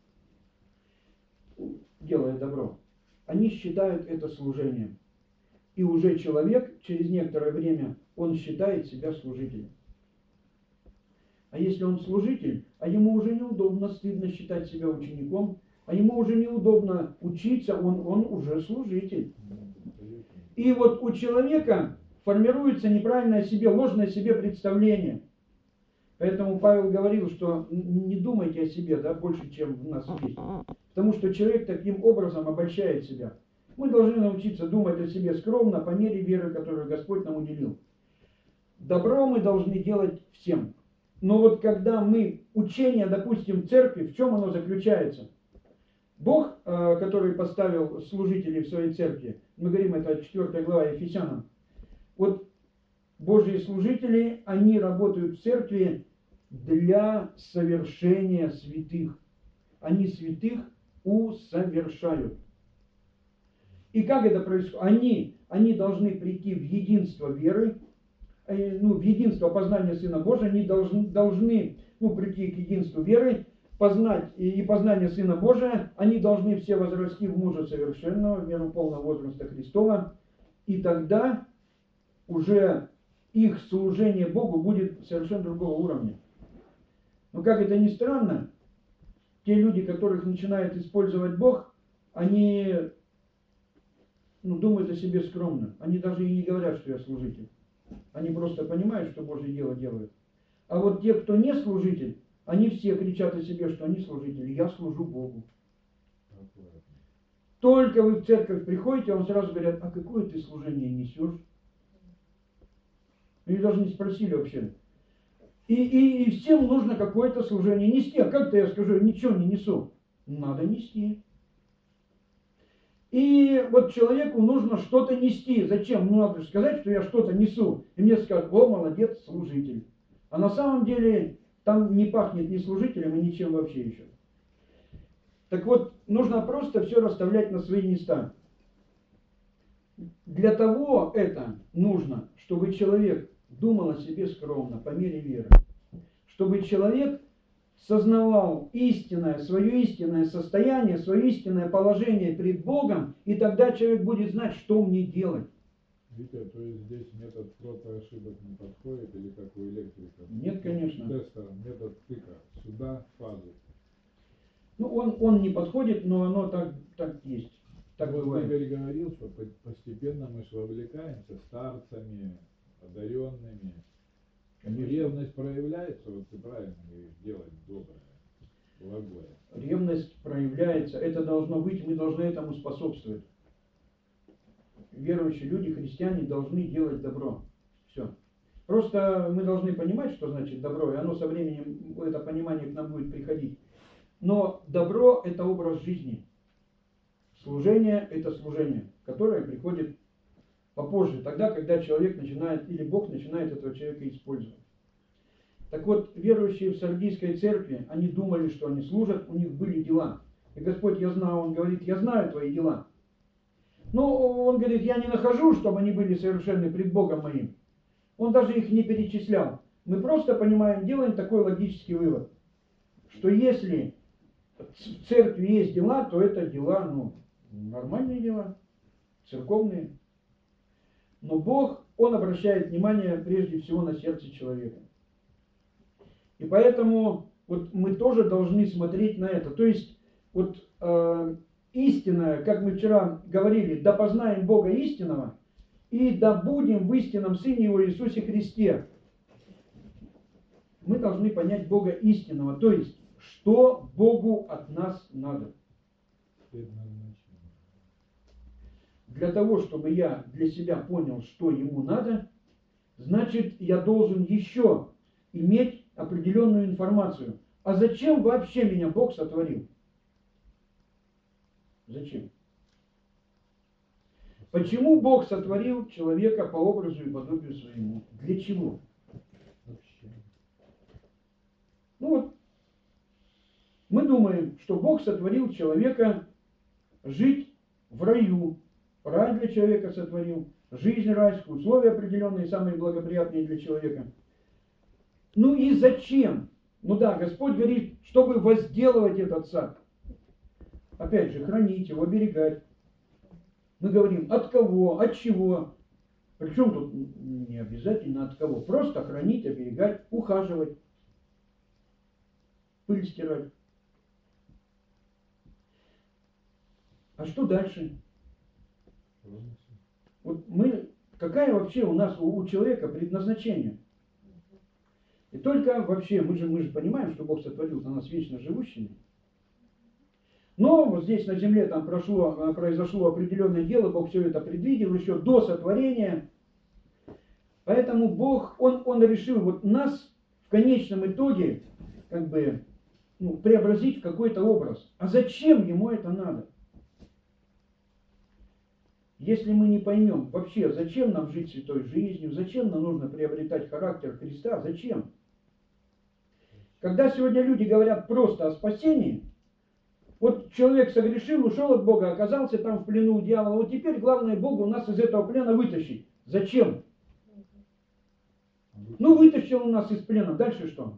делая добро. Они считают это служением. И уже человек через некоторое время, он считает себя служителем. А если он служитель, а ему уже неудобно, стыдно считать себя учеником, а ему уже неудобно учиться, он, он уже служитель. И вот у человека формируется неправильное себе, ложное себе представление. Поэтому Павел говорил, что не думайте о себе, да, больше, чем в нас есть. Потому что человек таким образом обольщает себя. Мы должны научиться думать о себе скромно, по мере веры, которую Господь нам уделил. Добро мы должны делать всем. Но вот когда мы, учение, допустим, церкви, в чем оно заключается? Бог, который поставил служителей в своей церкви, мы говорим, это четвёртая глава Ефесянам, вот Божьи служители, они работают в церкви для совершения святых. Они святых усовершают. И как это происходит? Они, они должны прийти в единство веры, ну, в единство познания Сына Божия, они должны, должны ну, прийти к единству веры, познать и познание Сына Божия, они должны все возрасти в мужа совершенного, в меру полного возраста Христова, и тогда уже их служение Богу будет совершенно другого уровня. Но как это ни странно, те люди, которых начинает использовать Бог, они ну, думают о себе скромно. Они даже и не говорят, что я служитель. Они просто понимают, что Божье дело делают. А вот те, кто не служитель, они все кричат о себе, что они служители. Я служу Богу. Только вы в церковь приходите, вам сразу говорят, а какое ты служение несешь? Они даже не спросили вообще. И, и, и всем нужно какое-то служение нести. А как-то я скажу, ничего не несу. Надо нести. И вот человеку нужно что-то нести. Зачем? Ну, надо же сказать, что я что-то несу. И мне скажут, о, молодец, служитель. А на самом деле там не пахнет ни служителем и ничем вообще еще. Так вот, нужно просто все расставлять на свои места. Для того это нужно, чтобы человек думал о себе скромно, по мере веры. Чтобы человек сознавал истинное, свое истинное состояние, свое истинное положение перед Богом, и тогда человек будет знать, что мне делать. Витя, то есть здесь метод проб и ошибок не подходит, или как у электриков? Нет, конечно. Тестера, метод тыка, сюда, фазу. Ну, он, он не подходит, но оно так, так есть. Так Вот бывает. Игорь говорил, что постепенно мы же вовлекаемся старцами, одаренными. Конечно. Ревность проявляется, вот ты правильно говоришь, делать доброе, благое. Ревность проявляется, это должно быть, мы должны этому способствовать. Верующие люди, христиане, должны делать добро. Все. Просто мы должны понимать, что значит добро, и оно со временем, это понимание к нам будет приходить. Но добро – это образ жизни. Служение – это служение, которое приходит попозже, тогда, когда человек начинает, или Бог начинает этого человека использовать. Так вот, верующие в Сардийской церкви, они думали, что они служат, у них были дела. И Господь, я знаю, Он говорит, я знаю твои дела. Но Он говорит, я не нахожу, чтобы они были совершенны пред Богом моим. Он даже их не перечислял. Мы просто понимаем, делаем такой логический вывод, что если в церкви есть дела, то это дела, ну, нормальные дела, церковные. Но Бог, Он обращает внимание прежде всего на сердце человека. И поэтому вот мы тоже должны смотреть на это. То есть вот э, истинное, как мы вчера говорили, да познаем Бога истинного, и да будем в истинном Сыне Его Иисусе Христе. Мы должны понять Бога истинного, то есть, что Богу от нас надо. Для того, чтобы я для себя понял, что Ему надо, значит, я должен еще иметь определенную информацию. А зачем вообще меня Бог сотворил? Зачем? Почему Бог сотворил человека по образу и подобию своему? Для чего? Ну вот, мы думаем, что Бог сотворил человека жить в раю. Рай для человека сотворил, жизнь райскую, условия определенные, самые благоприятные для человека. Ну и зачем? Ну да, Господь говорит, чтобы возделывать этот сад. Опять же, хранить его, оберегать. Мы говорим, от кого, от чего. Причем тут не обязательно от кого. Просто хранить, оберегать, ухаживать. Пыль стирать. А что дальше? Вот мы, какая вообще у нас, у, у человека предназначение? И только вообще, мы же, мы же понимаем, что Бог сотворил на нас вечно живущими. Но вот здесь на земле там прошло, произошло определенное дело, Бог все это предвидел еще до сотворения. Поэтому Бог, Он, он решил вот нас в конечном итоге как бы ну, преобразить в какой-то образ. А зачем Ему это надо? Если мы не поймем вообще, зачем нам жить святой жизнью, зачем нам нужно приобретать характер Христа, зачем? Когда сегодня люди говорят просто о спасении, вот человек согрешил, ушел от Бога, оказался там в плену у дьявола, вот теперь главное Богу нас из этого плена вытащить. Зачем? Ну вытащил он нас из плена, дальше что?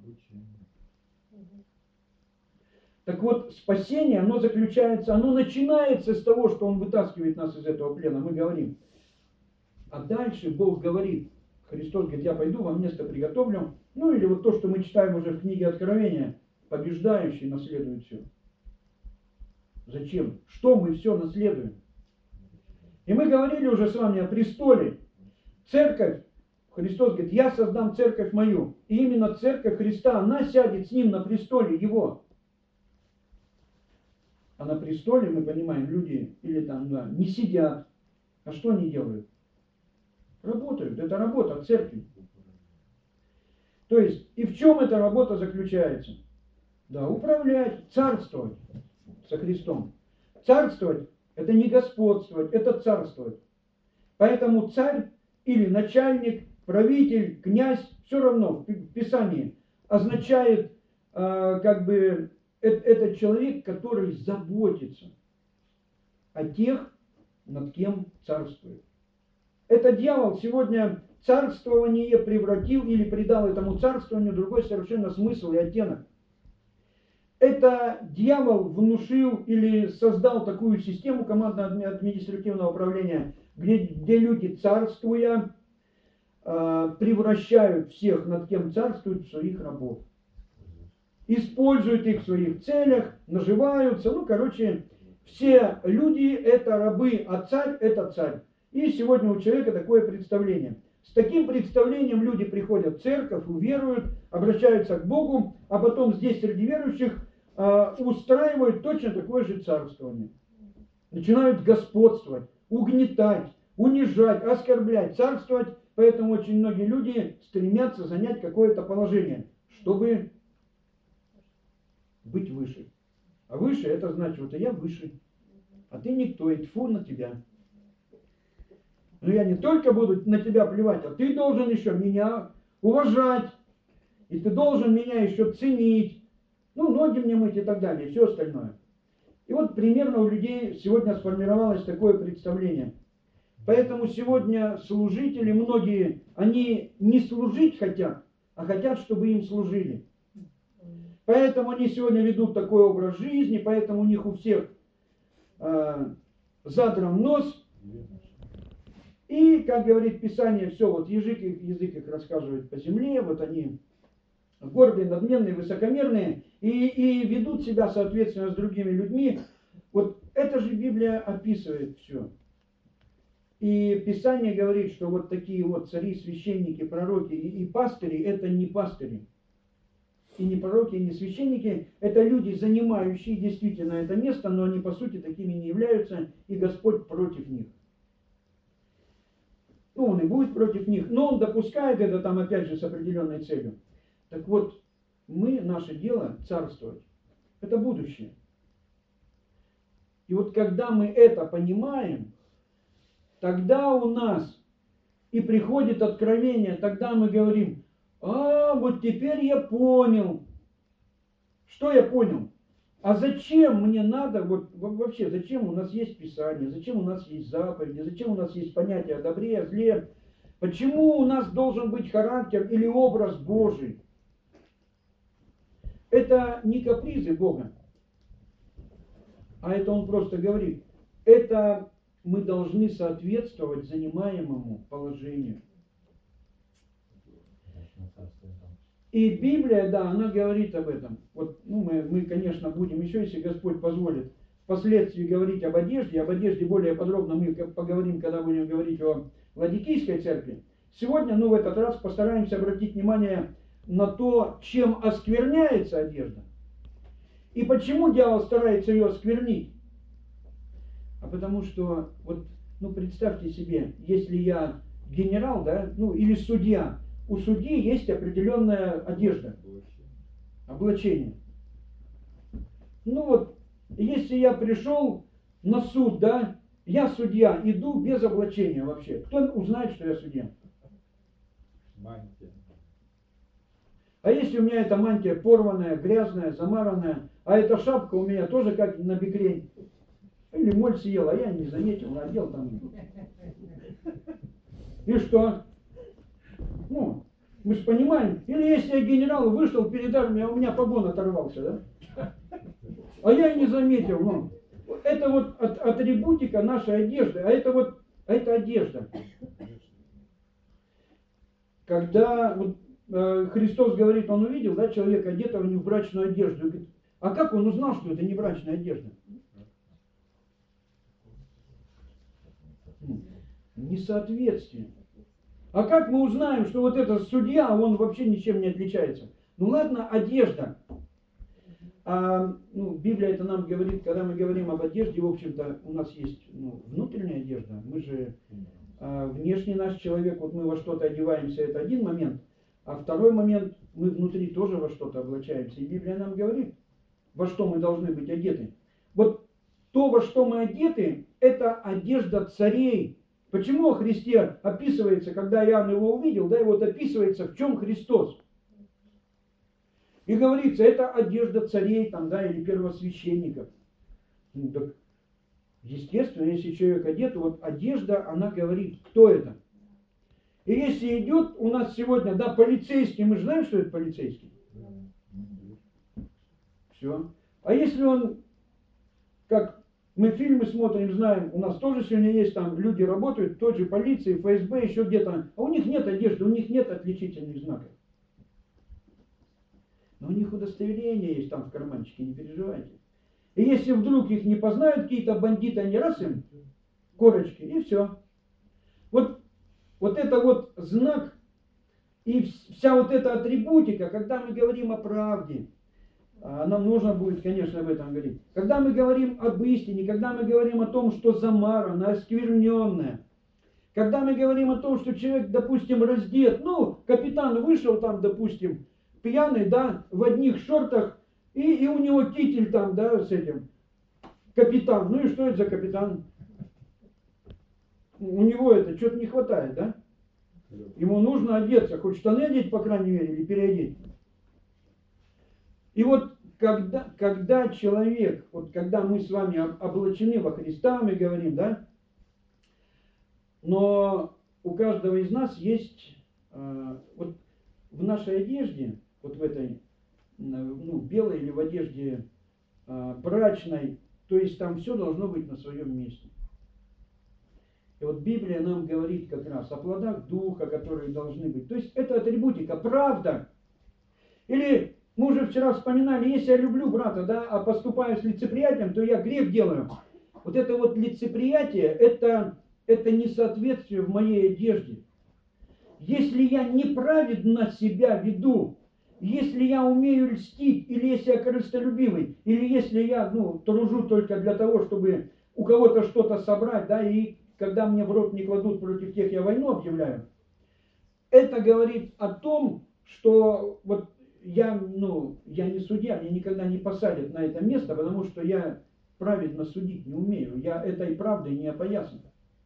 Так вот, спасение, оно заключается, оно начинается с того, что Он вытаскивает нас из этого плена, мы говорим. А дальше Бог говорит, Христос говорит, я пойду, вам место приготовлю. Ну или вот то, что мы читаем уже в книге Откровения, побеждающий наследует все. Зачем? Что мы все наследуем? И мы говорили уже с вами о престоле. Церковь, Христос говорит, я создам церковь мою. И именно церковь Христа, она сядет с Ним на престоле Его. А на престоле, мы понимаем, люди или там, да, не сидят. А что они делают? Работают. Это работа церкви. То есть, и в чем эта работа заключается? Да, управлять, царствовать со Христом. Царствовать – это не господствовать, это царствовать. Поэтому царь или начальник, правитель, князь, все равно в Писании означает э, как бы это человек, который заботится о тех, над кем царствует. Это дьявол сегодня царствование превратил или придал этому царствованию другой совершенно смысл и оттенок. Это дьявол внушил или создал такую систему командно-административного управления, где, где люди, царствуя, превращают всех, над кем царствуют, в своих рабов. Используют их в своих целях, наживаются. Ну, короче, все люди это рабы, а царь это царь. И сегодня у человека такое представление. С таким представлением люди приходят в церковь, уверуют, обращаются к Богу, а потом здесь среди верующих э, устраивают точно такое же царствование. Начинают господствовать, угнетать, унижать, оскорблять, царствовать. Поэтому очень многие люди стремятся занять какое-то положение, чтобы быть выше. А выше это значит, вот я выше, а ты никто, и тьфу на тебя. Но я не только буду на тебя плевать, а ты должен еще меня уважать. И ты должен меня еще ценить. Ну, ноги мне мыть и так далее, и все остальное. И вот примерно у людей сегодня сформировалось такое представление. Поэтому сегодня служители, многие, они не служить хотят, а хотят, чтобы им служили. Поэтому они сегодня ведут такой образ жизни, поэтому у них у всех э, задран нос. И, как говорит Писание, все, вот язык их, язык их рассказывает по земле, вот они гордые, надменные, высокомерные, и, и ведут себя, соответственно, с другими людьми. Вот это же Библия описывает все. И Писание говорит, что вот такие вот цари, священники, пророки и, и пастыри, это не пастыри. И не пророки, и не священники, это люди, занимающие действительно это место, но они по сути такими не являются, и Господь против них. Ну, Он и будет против них, но Он допускает это там опять же с определенной целью. Так вот, мы, наше дело царствовать, это будущее. И вот когда мы это понимаем, тогда у нас и приходит откровение, тогда мы говорим, а вот теперь я понял. Что я понял? А зачем мне надо, вот вообще, зачем у нас есть Писание, зачем у нас есть заповеди, зачем у нас есть понятие о добре, о зле? Почему у нас должен быть характер или образ Божий? Это не капризы Бога, а это Он просто говорит, это мы должны соответствовать занимаемому положению. И Библия, да, она говорит об этом. Вот, ну, мы, мы, конечно, будем еще, если Господь позволит, впоследствии говорить об одежде. Об одежде более подробно мы поговорим, когда будем говорить о Ладикийской церкви. Сегодня, ну, в этот раз постараемся обратить внимание на то, чем оскверняется одежда. И почему дьявол старается ее осквернить. А потому что, вот, ну, представьте себе, если я генерал, да, ну, или судья, у судьи есть определенная одежда, облачение. Ну вот, если я пришел на суд, да, я судья, иду без облачения вообще. Кто узнает, что я судья? Мантия. А если у меня эта мантия порванная, грязная, замаранная, а эта шапка у меня тоже как на бекрень, или моль съела, а я не заметил, надел там. И что? Ну, мы же понимаем. Или если я генерал вышел перед армией, а у меня погон оторвался, да? А я и не заметил. Ну, это вот от, атрибутика нашей одежды, а это вот, а это одежда. Когда вот, э, Христос говорит, Он увидел, да, человека одетого не в брачную одежду. Говорит, а как Он узнал, что это не брачная одежда? Несоответствие. А как мы узнаем, что вот этот судья, он вообще ничем не отличается? Ну ладно, одежда. А, ну, Библия это нам говорит, когда мы говорим об одежде, в общем-то, у нас есть ну, внутренняя одежда. Мы же, а, внешний наш человек, вот мы во что-то одеваемся, это один момент. А второй момент, мы внутри тоже во что-то облачаемся. И Библия нам говорит, во что мы должны быть одеты. Вот то, во что мы одеты, это одежда царей. Почему о Христе описывается, когда Иоанн его увидел, да, и вот описывается, в чем Христос. И говорится, это одежда царей, там, да, или первосвященников. Ну, так, естественно, если человек одет, вот одежда, она говорит, кто это. И если идет у нас сегодня, да, полицейский, мы же знаем, что это полицейский? Все. А если он, как мы фильмы смотрим, знаем, у нас тоже сегодня есть там люди работают, в той же полиции, эф эс бэ, еще где-то, а у них нет одежды, у них нет отличительных знаков. Но у них удостоверение есть там в карманчике, не переживайте. И если вдруг их не познают какие-то бандиты, они раз им корочки, и все. Вот, вот это вот знак и вся вот эта атрибутика, когда мы говорим о правде, нам нужно будет, конечно, об этом говорить. Когда мы говорим об истине, когда мы говорим о том, что замарано, оскверненное, когда мы говорим о том, что человек, допустим, раздет, ну, капитан вышел там, допустим, пьяный, да, в одних шортах, и, и у него китель там, да, с этим, капитан. Ну и что это за капитан? у него это что-то не хватает, да? Ему нужно одеться, хоть штаны одеть, по крайней мере, или переодеть. И вот когда, когда человек, вот когда мы с вами облачены во Христа, мы говорим, да, но у каждого из нас есть, э, вот в нашей одежде, вот в этой, ну, белой или в одежде э, брачной, то есть там все должно быть на своем месте. И вот Библия нам говорит как раз о плодах Духа, которые должны быть. То есть это атрибутика, правда. Или мы уже вчера вспоминали, если я люблю брата, да, а поступаю с лицеприятием, то я грех делаю. Вот это вот лицеприятие, это, это несоответствие в моей одежде. Если я неправедно себя веду, если я умею льстить, или если я корыстолюбивый, или если я, ну, тружу только для того, чтобы у кого-то что-то собрать, да, и когда мне в рот не кладут, против тех я войну объявляю, это говорит о том, что вот я, ну, я не судья, меня никогда не посадят на это место, потому что я праведно судить не умею, я этой правдой не опоясан.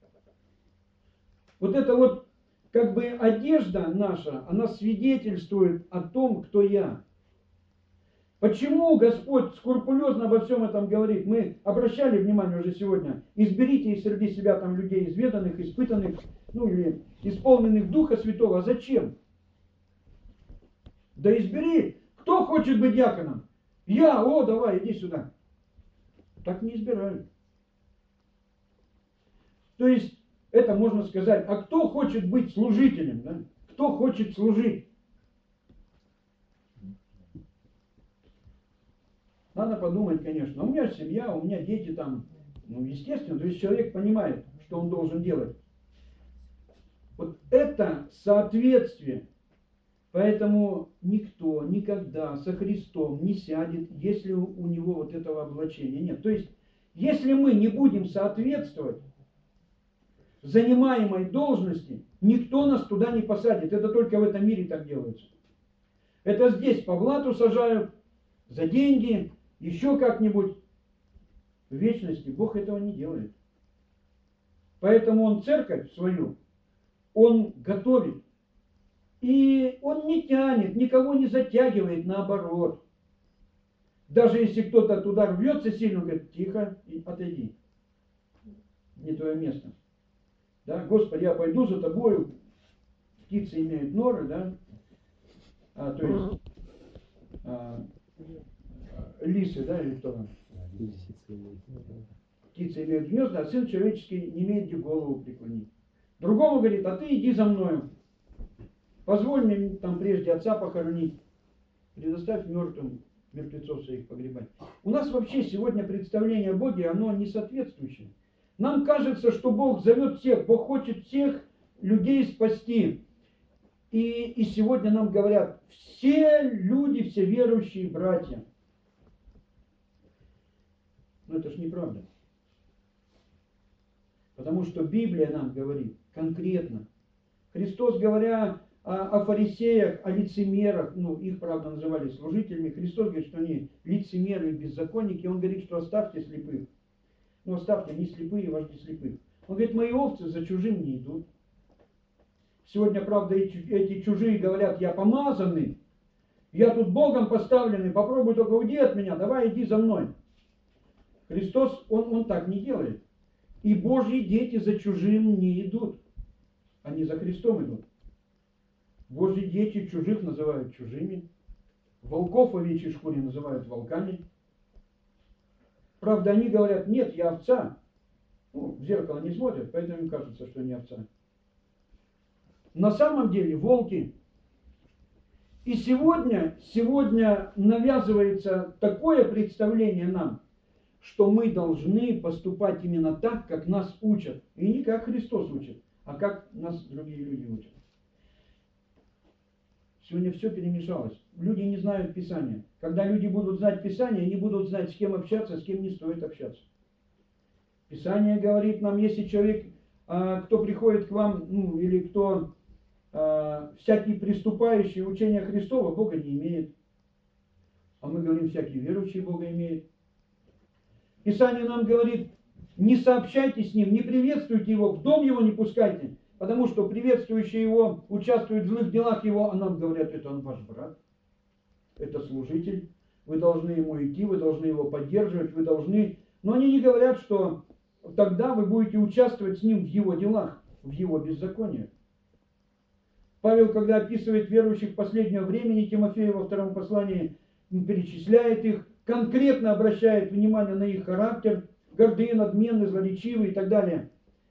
Вот это вот, как бы одежда наша, она свидетельствует о том, кто я. Почему Господь скрупулезно обо всем этом говорит? Мы обращали внимание уже сегодня. Изберите из среди себя там людей изведанных, испытанных, ну или исполненных Духа Святого. А зачем? Да избери. Кто хочет быть диаконом? Я, о, давай, иди сюда. Так не избирают. То есть, это можно сказать, а кто хочет быть служителем? Да? Кто хочет служить? Надо подумать, конечно. У меня семья, у меня дети там. Ну, естественно, то есть человек понимает, что он должен делать. Вот это соответствие. Поэтому никто никогда со Христом не сядет, если у него вот этого облачения нет. То есть, если мы не будем соответствовать занимаемой должности, никто нас туда не посадит. Это только в этом мире так делается. Это здесь по блату сажают, за деньги, еще как-нибудь. В вечности Бог этого не делает. Поэтому Он церковь свою, Он готовит. И Он не тянет, никого не затягивает, наоборот. Даже если кто-то туда рвется сильно, он говорит, тихо, отойди. Не твое место. Да? Господи, я пойду за тобою. Птицы имеют норы, да? А, то есть а, лисы, да, или кто там? Птицы имеют гнезда, а сын человеческий не имеет где голову преклонить. Другому говорит, а ты иди за мною. Позволь мне там прежде отца похоронить. Предоставь мертвым мертвецов своих погребать. У нас вообще сегодня представление о Боге, оно не соответствующее. Нам кажется, что Бог зовет всех, Бог хочет всех людей спасти. И, и сегодня нам говорят, все люди, все верующие братья. Но это ж неправда. Потому что Библия нам говорит конкретно. Христос, говоря о, о фарисеях, о лицемерах, ну, их, правда, называли служителями, Христос говорит, что они лицемеры и беззаконники. Он говорит, что оставьте слепых. Ну, оставьте, они слепые, вожди слепых. Он говорит, мои овцы за чужим не идут. Сегодня, правда, эти, эти чужие говорят, я помазанный, я тут Богом поставленный, попробуй только уйди от меня, давай иди за мной. Христос, он, он так не делает. И Божьи дети за чужим не идут. Они за Христом идут. Божьи дети чужих называют чужими. Волков в овечьей шкуре называют волками. Правда, они говорят, нет, я овца. Ну, в зеркало не смотрят, поэтому им кажется, что они овца. На самом деле волки. И сегодня, сегодня навязывается такое представление нам, что мы должны поступать именно так, как нас учат. И не как Христос учит, а как нас другие люди учат. Сегодня все перемешалось. Люди не знают Писания. Когда люди будут знать Писание, они будут знать, с кем общаться, с кем не стоит общаться. Писание говорит нам, если человек, кто приходит к вам, ну, или кто всякий приступающий учение Христова, Бога не имеет. А мы говорим, всякий верующий Бога имеет. Писание нам говорит, не сообщайте с ним, не приветствуйте его, в дом его не пускайте, потому что приветствующие его участвуют в злых делах его, а нам говорят, это он ваш брат, это служитель, вы должны ему идти, вы должны его поддерживать, вы должны... Но они не говорят, что тогда вы будете участвовать с ним в его делах, в его беззакониях. Павел, когда описывает верующих последнего времени, Тимофея во втором послании перечисляет их, конкретно обращает внимание на их характер, гордые, надменные, злоречивые и так далее.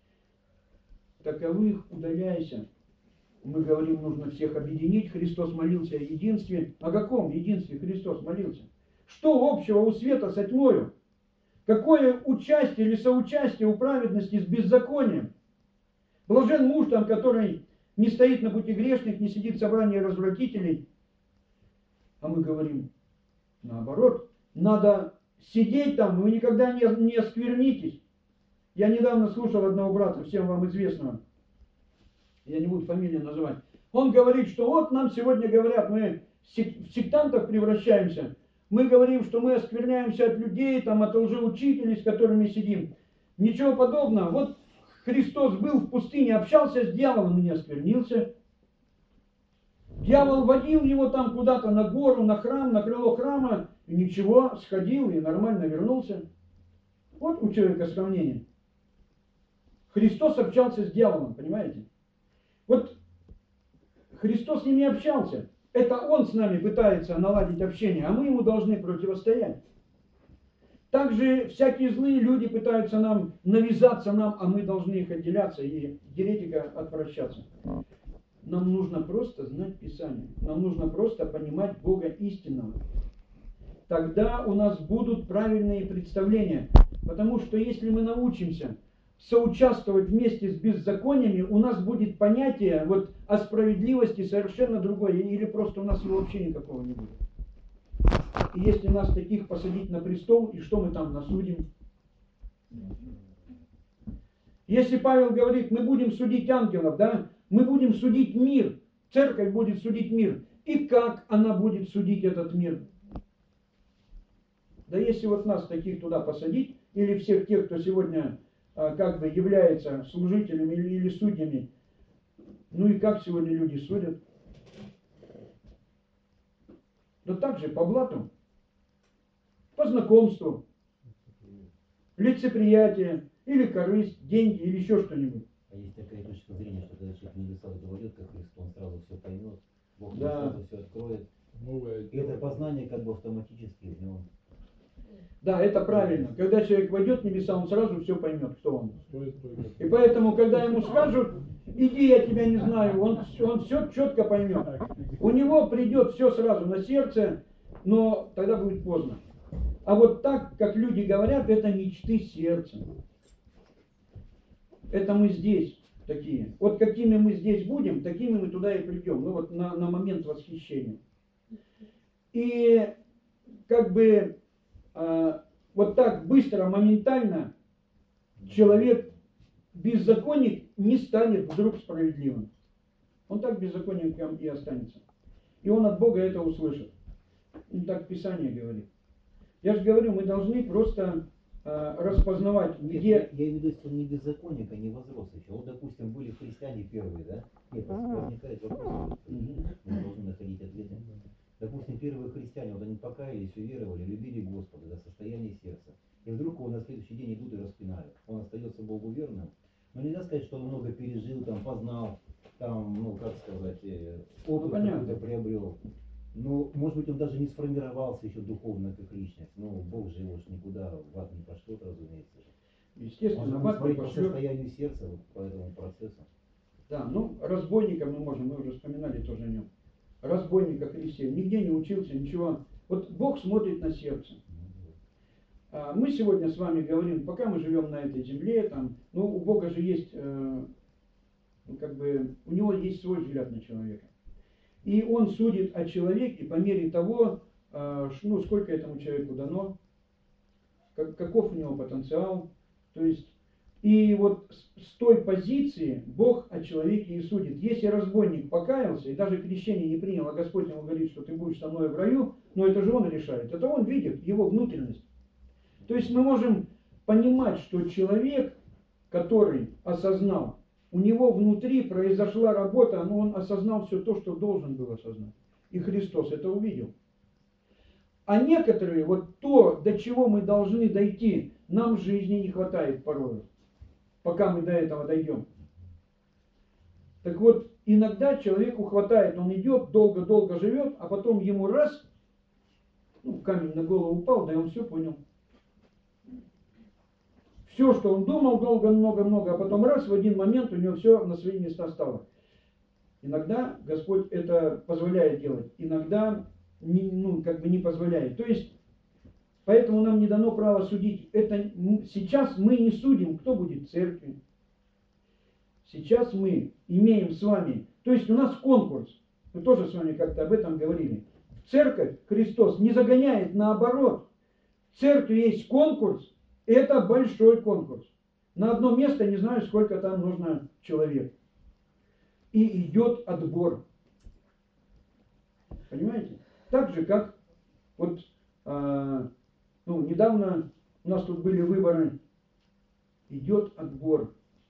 Таковых удаляйся. Мы говорим, нужно всех объединить. Христос молился о единстве. О каком единстве Христос молился? Что общего у света со тьмою? Какое участие или соучастие у праведности с беззаконием? Блажен муж там, который не стоит на пути грешных, не сидит в собрании развратителей. А мы говорим, наоборот, надо сидеть там, вы никогда не, не осквернитесь. Я недавно слушал одного брата, всем вам известного, я не буду фамилию называть. Он говорит, что вот нам сегодня говорят, мы в сектантов превращаемся. Мы говорим, что мы оскверняемся от людей, там, от лжеучителей, с которыми сидим. Ничего подобного. Вот Христос был в пустыне, общался с дьяволом и не осквернился. Дьявол водил его там куда-то на гору, на храм, на крыло храма, и ничего, сходил и нормально вернулся. Вот у человека сравнение. Христос общался с дьяволом, понимаете? Вот Христос с ними общался. Это Он с нами пытается наладить общение, а мы Ему должны противостоять. Также всякие злые люди пытаются нам навязаться нам, а мы должны их отделяться и еретика отвращаться. Нам нужно просто знать Писание. Нам нужно просто понимать Бога истинного. Тогда у нас будут правильные представления. Потому что если мы научимся соучаствовать вместе с беззакониями, у нас будет понятие вот, о справедливости совершенно другое. Или просто у нас его вообще никакого не будет. И если нас таких посадить на престол, и что мы там насудим? Если Павел говорит, мы будем судить ангелов, да, мы будем судить мир, церковь будет судить мир. И как она будет судить этот мир? Да если вот нас таких туда посадить, или всех тех, кто сегодня а, как бы является служителями или, или судьями, ну и как сегодня люди судят? Да так же, по блату, по знакомству, лицеприятие, или корысть, деньги, или еще что-нибудь. А есть такая точка зрения, что когда человек в небесах войдет, как Христос, он сразу все поймет, Бог Да. сразу все откроет. Новое И это познание как бы автоматически в нем. Да, это правильно. Когда человек войдет в небеса, он сразу все поймет, кто он. стоит только. И поэтому, когда ему скажут, иди, я тебя не знаю, он, он все четко поймет. У него придет все сразу на сердце, но тогда будет поздно. А вот так, как люди говорят, это мечты сердца. Это мы здесь такие. Вот какими мы здесь будем, такими мы туда и придем. Ну вот на, на момент восхищения. И как бы э, вот так быстро, моментально человек, беззаконник, не станет вдруг справедливым. Он так беззаконником и останется. И он от Бога это услышит. Ну, так Писание говорит. Я же говорю, мы должны просто э, распознавать, Нет, где... я, я имею в виду, что он не беззаконник, а не возрос еще. Вот, допустим, были христиане первые, да? Нет, возникает вопрос, мы должны находить ответы. Допустим, первые христиане, вот они покаялись, уверовали, любили Господа до состояния сердца. И вдруг его на следующий день идут и распинают. Он остается Богу верным. Но нельзя сказать, что он много пережил, там, познал, там, ну, как сказать, э, опыт Ну, понятно. какой-то приобрел. Ну, может быть, он даже не сформировался еще духовно как личность. Но Бог же его ж никуда в ад не пошлет, разумеется. Естественно, Можно в ад не смотреть по пошлет. состоянию сердца вот, по этому процессу. Да, ну, разбойника мы можем, мы уже вспоминали тоже о нем. Разбойника Христе, нигде не учился, ничего. Вот Бог смотрит на сердце. А мы сегодня с вами говорим, пока мы живем на этой земле, там, ну, у Бога же есть, э, ну, как бы, у него есть свой взгляд на человека. И он судит о человеке по мере того, э, ну, сколько этому человеку дано, как, каков у него потенциал. То есть, и вот с, с той позиции Бог о человеке и судит. Если разбойник покаялся и даже крещение не принял, а Господь ему говорит, что ты будешь со мной в раю, но это же он решает. Это он видит его внутренность. То есть мы можем понимать, что человек, который осознал, у него внутри произошла работа, но он осознал все то, что должен был осознать. И Христос это увидел. А некоторые, вот то, до чего мы должны дойти, нам в жизни не хватает порой, пока мы до этого дойдем. Так вот, иногда человеку хватает, он идет, долго-долго живет, а потом ему раз, ну, камень на голову упал, да и он все понял. Все, что он думал долго, много-много, а потом раз, в один момент у него все на свои места стало. Иногда Господь это позволяет делать, иногда не, ну, как бы не позволяет. То есть, поэтому нам не дано право судить. Это, сейчас мы не судим, кто будет в церкви. Сейчас мы имеем с вами, то есть у нас конкурс, мы тоже с вами как-то об этом говорили. В церковь Христос не загоняет, наоборот. В церкви есть конкурс, это большой конкурс. На одно место не знаю, сколько там нужно человек. И идет отбор. Понимаете? Так же, как вот а, ну, недавно у нас тут были выборы. Идет отбор.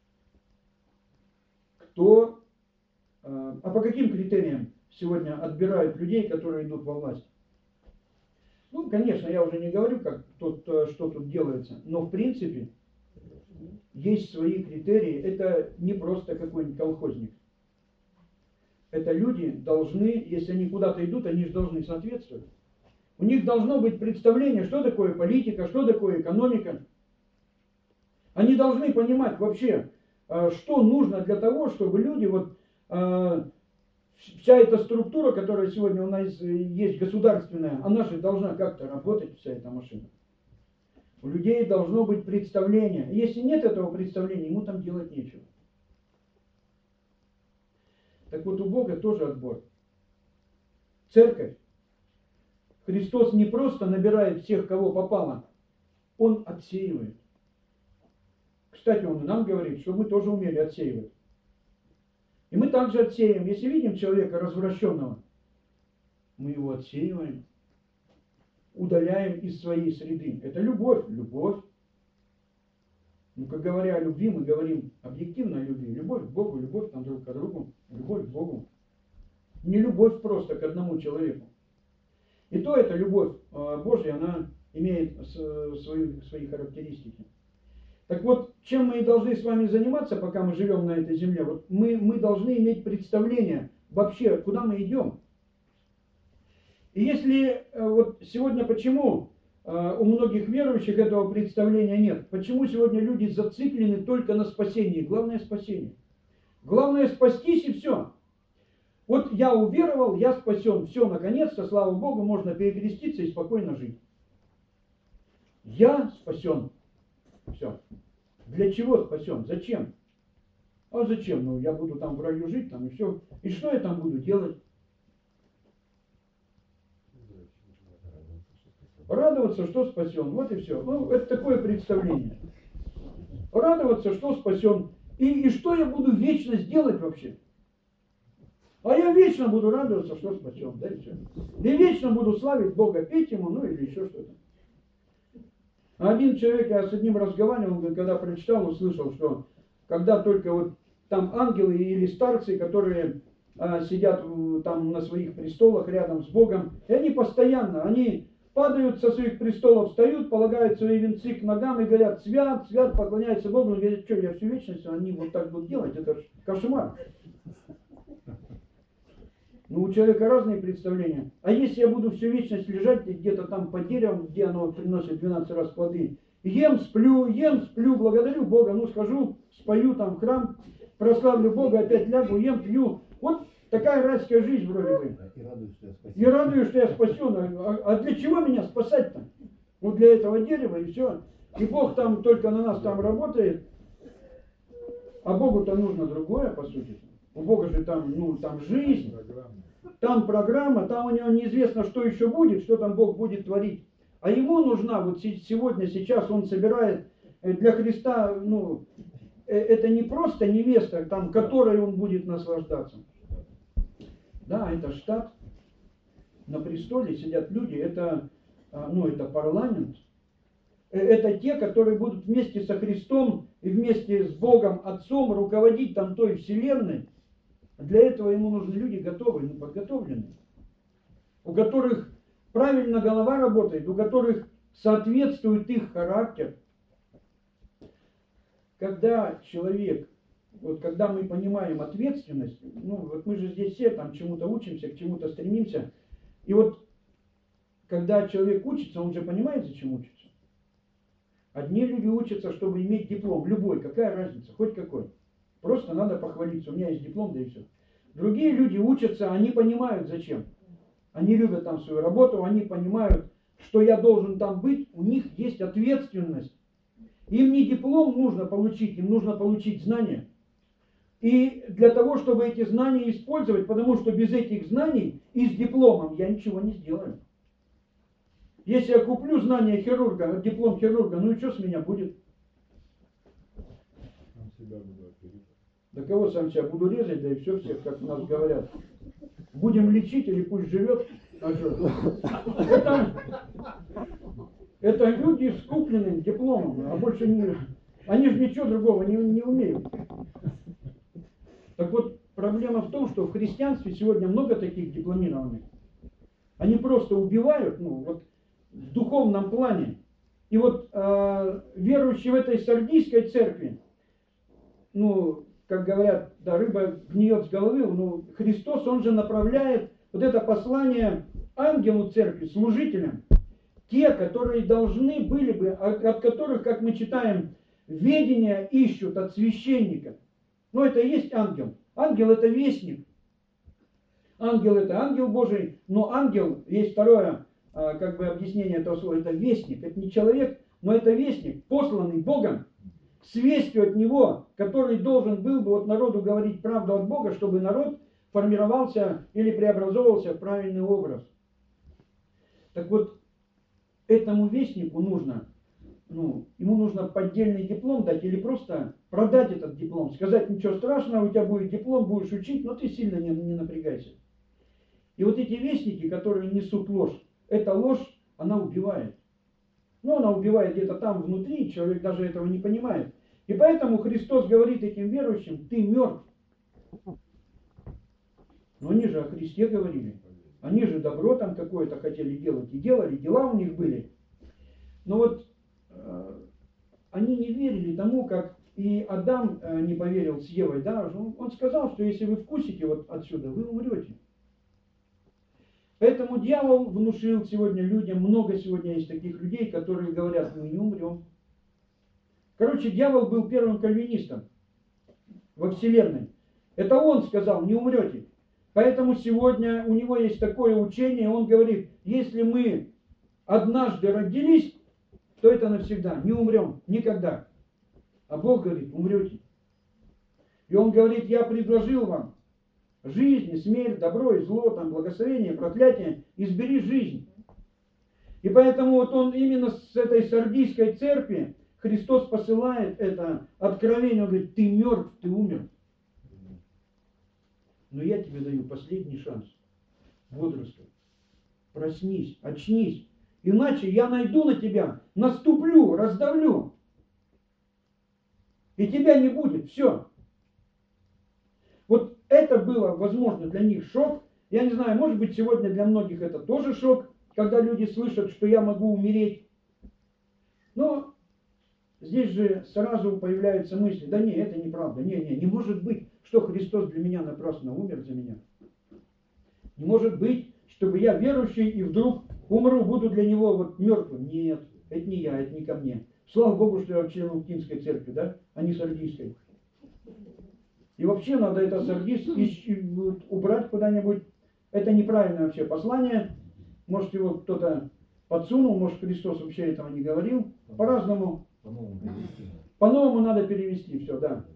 Кто, а, а по каким критериям сегодня отбирают людей, которые идут во власть? Ну, конечно, я уже не говорю, как тут, что тут делается, но в принципе есть свои критерии. Это не просто какой-нибудь колхозник. Это люди должны, если они куда-то идут, они же должны соответствовать. У них должно быть представление, что такое политика, что такое экономика. Они должны понимать вообще, что нужно для того, чтобы люди, вот вся эта структура, которая сегодня у нас есть государственная, она же должна как-то работать, вся эта машина. У людей должно быть представление. Если нет этого представления, ему там делать нечего. Так вот, у Бога тоже отбор. Церковь. Христос не просто набирает всех, кого попало, Он отсеивает. Кстати, Он и нам говорит, что мы тоже умели отсеивать. И мы также отсеем. Если видим человека развращенного, мы его отсеиваем, удаляем из своей среды. Это любовь. Любовь. Ну, как говоря о любви, мы говорим объективно о любви. Любовь к Богу, любовь там друг к другу, любовь к Богу. Не любовь просто к одному человеку. И то эта любовь Божья, она имеет свои, свои характеристики. Так вот, чем мы и должны с вами заниматься, пока мы живем на этой земле, вот мы, мы должны иметь представление вообще, куда мы идем. И если вот сегодня почему у многих верующих этого представления нет, почему сегодня люди зациклены только на спасении, главное спасение. Главное спастись и все. Вот я уверовал, я спасен, все, наконец-то, слава Богу, можно перекреститься и спокойно жить. Я спасен. Все. Для чего спасен? Зачем? А зачем? Ну, я буду там в раю жить, там и все. И что я там буду делать? Радоваться, что спасен. Вот и все. Ну, это такое представление. Радоваться, что спасен. И, и что я буду вечно делать вообще? А я вечно буду радоваться, что спасен. Да и все. И вечно буду славить Бога, петь Ему, ну или еще что-то. Один человек, я с одним разговаривал, когда прочитал, услышал, что когда только вот там ангелы или старцы, которые а, сидят там на своих престолах рядом с Богом, и они постоянно, они падают со своих престолов, встают, полагают свои венцы к ногам и говорят: свят, свят, поклоняются Богу. И говорят: что, я всю вечность, они вот так будут делать, это ж кошмар. Ну, у человека разные представления. А если я буду всю вечность лежать где-то там под деревом, где оно приносит двенадцать раз плоды, ем, сплю, ем, сплю, благодарю Бога, ну, схожу, спою там в храм, прославлю Бога, опять лягу, ем, пью. Вот такая райская жизнь вроде бы. И радуюсь, что я спасен. И радуюсь, что я спасен. А, а для чего меня спасать-то? Вот для этого дерева и все. И Бог там только на нас там работает. А Богу-то нужно другое, по сути. У Бога же там, ну, там жизнь, там программа, там у него неизвестно, что еще будет, что там Бог будет творить. А ему нужна, вот сегодня, сейчас он собирает для Христа, ну, это не просто невеста, там, которой он будет наслаждаться. Да, это штат. На престоле сидят люди, это, ну, это парламент. это те, которые будут вместе со Христом и вместе с Богом Отцом руководить там той вселенной. Для этого ему нужны люди готовые, ну, подготовленные, у которых правильно голова работает, у которых соответствует их характер. Когда человек, вот когда мы понимаем ответственность, ну вот мы же здесь все там чему-то учимся, к чему-то стремимся, и вот когда человек учится, он же понимает, зачем учится. Одни люди учатся, чтобы иметь диплом, любой, какая разница, хоть какой. Просто надо похвалиться, у меня есть диплом, да и все. Другие люди учатся, они понимают, зачем. Они любят там свою работу, они понимают, что я должен там быть, у них есть ответственность. Им не диплом нужно получить, им нужно получить знания. И для того, чтобы эти знания использовать, потому что без этих знаний и с дипломом я ничего не сделаю. Если я куплю знания хирурга, диплом хирурга, ну и что с меня будет? Сам себя буду оперировать. Да кого сам себя буду резать, да и все, всех, как у нас говорят. Будем лечить или пусть живет. А что? Это, это люди с купленным дипломом, а больше не... Они же ничего другого не, не умеют. Так вот, проблема в том, что в христианстве сегодня много таких дипломированных. Они просто убивают, ну, вот, в духовном плане. И вот э, верующие в этой сардийской церкви, ну, как говорят, да, рыба гниет с головы, ну, Христос, Он же направляет вот это послание ангелу церкви, служителям, те, которые должны были бы, от, от которых, как мы читаем, ведения ищут от священника. Ну, это и есть ангел. Ангел это вестник. Ангел это ангел Божий, но ангел, есть второе, как бы объяснение этого слова, это вестник. Это не человек, но это вестник, посланный Богом, с вестью от Него, который должен был бы вот народу говорить правду от Бога, чтобы народ формировался или преобразовывался в правильный образ. Так вот, этому вестнику нужно, ну, ему нужно поддельный диплом дать или просто продать этот диплом, сказать, ничего страшного, у тебя будет диплом, будешь учить, но ты сильно не, не напрягайся. И вот эти вестники, которые несут ложь, эта ложь, она убивает. Но она убивает где-то там внутри, человек даже этого не понимает. И поэтому Христос говорит этим верующим, ты мертв. Но они же о Христе говорили. Они же добро там какое-то хотели делать и делали, дела у них были. Но вот э, они не верили тому, как и Адам э, не поверил с Евой. Да? Он сказал, что если вы вкусите вот отсюда, вы умрете. Поэтому дьявол внушил сегодня людям, много сегодня есть таких людей, которые говорят, мы не умрем. Короче, дьявол был первым кальвинистом во вселенной. Это он сказал, не умрете. Поэтому сегодня у него есть такое учение, он говорит, если мы однажды родились, то это навсегда, не умрем, никогда. А Бог говорит, умрете. И он говорит, я предложил вам жизнь, смерть, добро и зло, там, благословение, проклятие, избери жизнь. И поэтому вот он именно с этой сардийской церкви, Христос посылает это откровение, он говорит, ты мертв, ты умер. Но я тебе даю последний шанс. Бодрствуй. Проснись, очнись. Иначе я найду на тебя, наступлю, раздавлю. И тебя не будет. Все. Вот это было, возможно, для них шок. Я не знаю, может быть, сегодня для многих это тоже шок, когда люди слышат, что я могу умереть. Но здесь же сразу появляются мысли, да не, это неправда, не, не, не может быть, что Христос для меня напрасно умер за меня. Не может быть, чтобы я верующий и вдруг умру, буду для Него вот мертвым. Нет, это не я, это не ко мне. Слава Богу, что я член Луктинской церкви, да, а не сардийской. И вообще надо это сардист убрать куда-нибудь. Это неправильное вообще послание. Может, его кто-то подсунул, может, Христос вообще этого не говорил. По-разному. По-новому перевести. По-новому надо перевести все, да.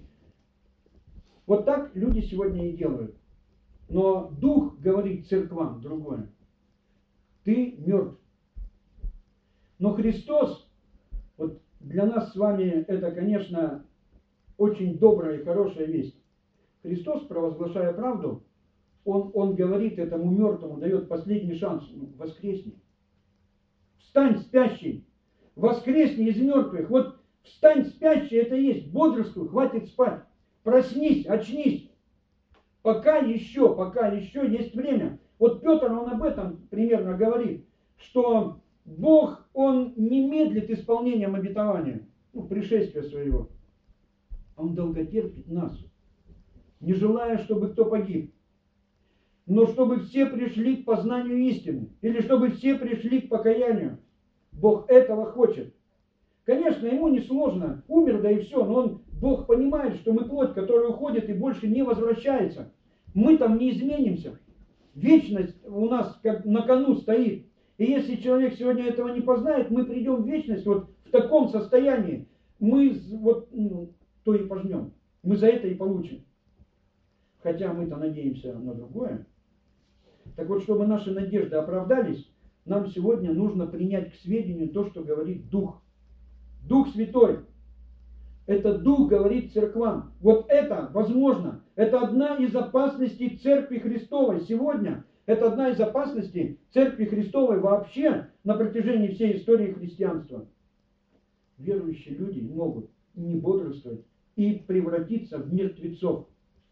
Вот так люди сегодня и делают. Но Дух говорит церквам другое. Ты мертв. Но Христос, вот для нас с вами это, конечно, очень добрая и хорошая весть. Христос, провозглашая правду, Он, он говорит этому мертвому, дает последний шанс, ну, воскресни. Встань, спящий, воскресни из мертвых. Вот встань спящий, это есть, бодрствуй, хватит спать. Проснись, очнись. Пока еще, пока еще есть время. Вот Петр, он об этом примерно говорит, что Бог, он не медлит исполнением обетования, ну, пришествия своего. Он долготерпит нас, не желая, чтобы кто погиб, но чтобы все пришли к познанию истины, или чтобы все пришли к покаянию. Бог этого хочет. Конечно, ему не сложно, умер, да и все, но он, Бог понимает, что мы плоть, которая уходит и больше не возвращается. Мы там не изменимся. Вечность у нас как на кону стоит. И если человек сегодня этого не познает, мы придем в вечность вот в таком состоянии. Мы вот ну, то и пожнем. Мы за это и получим. Хотя мы-то надеемся на другое. Так вот, чтобы наши надежды оправдались, нам сегодня нужно принять к сведению то, что говорит Дух. Дух Святой. Это Дух говорит церквам. Вот это возможно. Это одна из опасностей Церкви Христовой сегодня. Это одна из опасностей Церкви Христовой вообще на протяжении всей истории христианства. Верующие люди могут не бодрствовать и превратиться в мертвецов.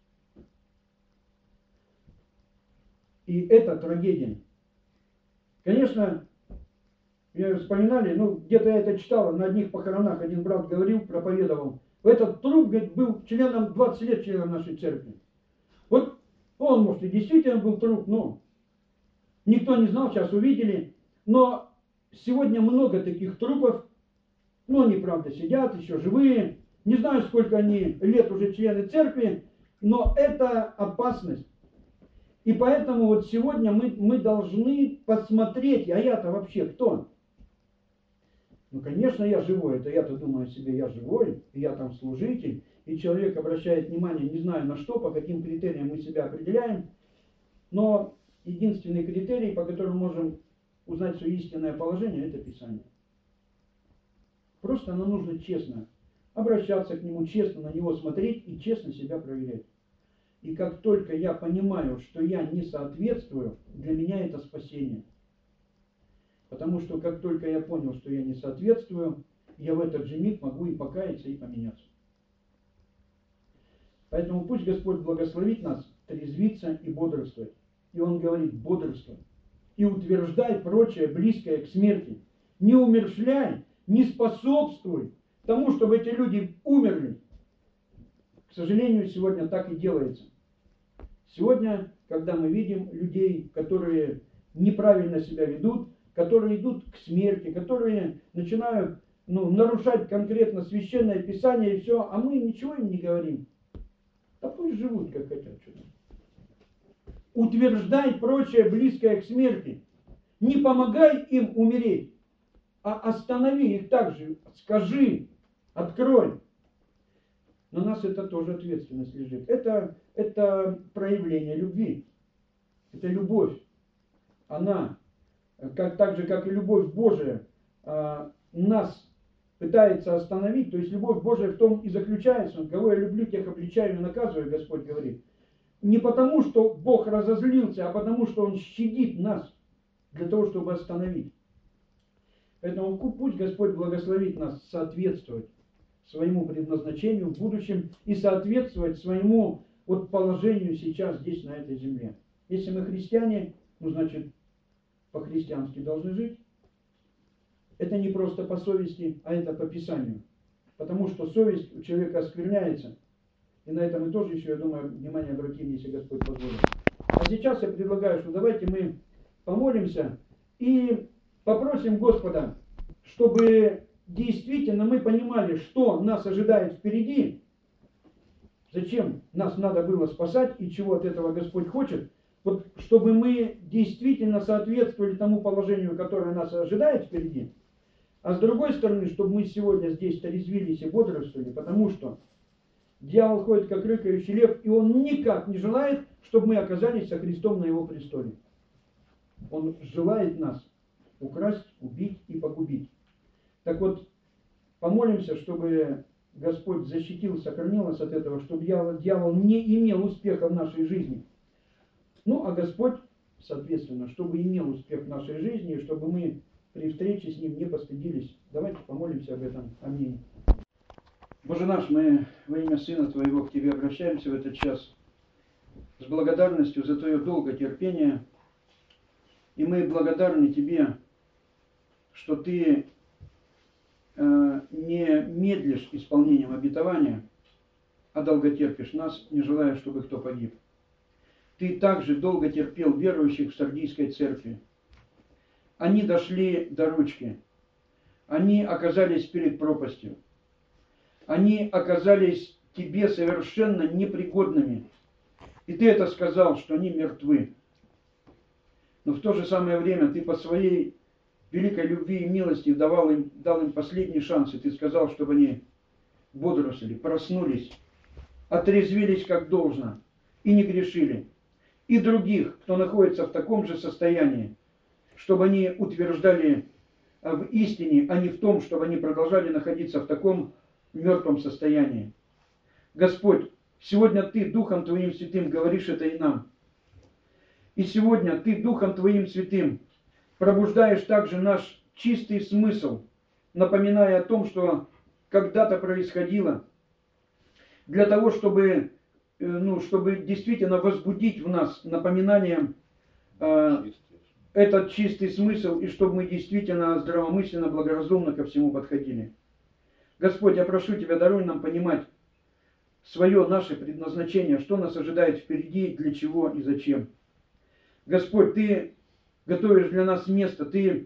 И это трагедия. Конечно, я вспоминали, ну, где-то я это читал, на одних похоронах один брат говорил, проповедовал. Этот труп, говорит, был членом, двадцать лет членом нашей церкви. Вот он, может, и действительно был труп, но никто не знал, сейчас увидели. Но сегодня много таких трупов, ну, они, правда, сидят, еще живые. Не знаю, сколько они лет уже члены церкви, но это опасность. И поэтому вот сегодня мы, мы должны посмотреть, а я-то вообще кто? Ну, конечно, я живой, это я-то думаю о себе, я живой, и я там служитель, и человек обращает внимание, не знаю на что, по каким критериям мы себя определяем, но единственный критерий, по которому можем узнать свое истинное положение, это Писание. Просто нам нужно честно обращаться к нему, честно на него смотреть и честно себя проверять. И как только я понимаю, что я не соответствую, для меня это спасение. Потому что как только я понял, что я не соответствую, я в этот же миг могу и покаяться, и поменяться. Поэтому пусть Господь благословит нас трезвиться и бодрствовать. И Он говорит: бодрствуй и утверждай прочее, близкое к смерти. Не умерщвляй, не способствуй тому, чтобы эти люди умерли. К сожалению, сегодня так и делается. Сегодня, когда мы видим людей, которые неправильно себя ведут, которые идут к смерти, которые начинают ну, нарушать конкретно священное писание и все, а мы ничего им не говорим. Да пусть живут, как хотят. Утверждай прочее, близкое к смерти. Не помогай им умереть, а останови их также. Скажи, открой. На нас это тоже ответственность лежит. Это, это проявление любви. Это любовь. Она, как, так же, как и любовь Божия, нас пытается остановить. То есть любовь Божия в том и заключается. Кого я люблю, тех обличаю и наказываю, Господь говорит. Не потому, что Бог разозлился, а потому, что Он щадит нас для того, чтобы остановить. Поэтому пусть Господь благословит нас соответствовать своему предназначению в будущем и соответствовать своему вот положению сейчас здесь, на этой земле. Если мы христиане, ну, значит, по-христиански должны жить. Это не просто по совести, а это по Писанию. Потому что совесть у человека оскверняется. И на это мы тоже еще, я думаю, внимание обратим, если Господь позволит. А сейчас я предлагаю, что давайте мы помолимся и попросим Господа, чтобы действительно мы понимали, что нас ожидает впереди, зачем нас надо было спасать и чего от этого Господь хочет, вот чтобы мы действительно соответствовали тому положению, которое нас ожидает впереди, а с другой стороны, чтобы мы сегодня здесь трезвились и бодрствовали, потому что дьявол ходит как рыкающий лев, и он никак не желает, чтобы мы оказались со Христом на его престоле. Он желает нас украсть, убить и погубить. Так вот, помолимся, чтобы Господь защитил, сохранил нас от этого, чтобы дьявол, дьявол не имел успеха в нашей жизни. Ну, а Господь, соответственно, чтобы имел успех в нашей жизни, чтобы мы при встрече с Ним не постыдились. Давайте помолимся об этом. Аминь. Боже наш, мы во имя Сына Твоего к Тебе обращаемся в этот час с благодарностью за Твое долготерпение. И мы благодарны Тебе, что Ты э, не медлишь исполнением обетования, а долготерпишь нас, не желая, чтобы кто погиб. Ты также долго терпел верующих в Сардийской церкви. Они дошли до ручки. Они оказались перед пропастью. Они оказались Тебе совершенно непригодными. И Ты это сказал, что они мертвы. Но в то же самое время Ты по Своей великой любви и милости давал им, дал им последний шанс. И Ты сказал, чтобы они бодрствовали, проснулись, отрезвились как должно и не грешили. И других, кто находится в таком же состоянии, чтобы они утверждали в истине, а не в том, чтобы они продолжали находиться в таком мертвом состоянии. Господь, сегодня Ты Духом Твоим Святым говоришь это и нам. И сегодня Ты Духом Твоим Святым пробуждаешь также наш чистый смысл, напоминая о том, что когда-то происходило, для того, чтобы, ну, чтобы действительно возбудить в нас напоминанием э, этот чистый смысл, и чтобы мы действительно здравомысленно, благоразумно ко всему подходили. Господь, я прошу Тебя, даруй нам понимать свое, наше предназначение, что нас ожидает впереди, для чего и зачем. Господь, Ты готовишь для нас место, Ты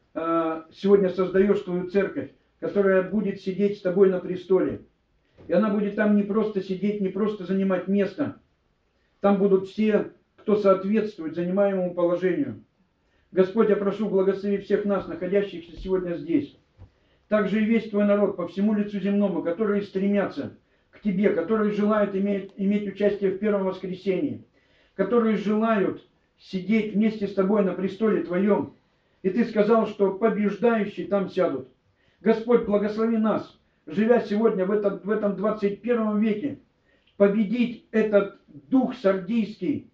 э, сегодня создаешь Твою церковь, которая будет сидеть с Тобой на престоле. И она будет там не просто сидеть, не просто занимать место. Там будут все, кто соответствует занимаемому положению. Господь, я прошу, благослови всех нас, находящихся сегодня здесь. Также и весь Твой народ по всему лицу земному, которые стремятся к Тебе, которые желают иметь, иметь участие в первом воскресении, которые желают сидеть вместе с Тобой на престоле Твоем. И Ты сказал, что побеждающие там сядут. Господь, благослови нас, живя сегодня в, этот, в этом двадцать первом веке, победить этот дух сардийский,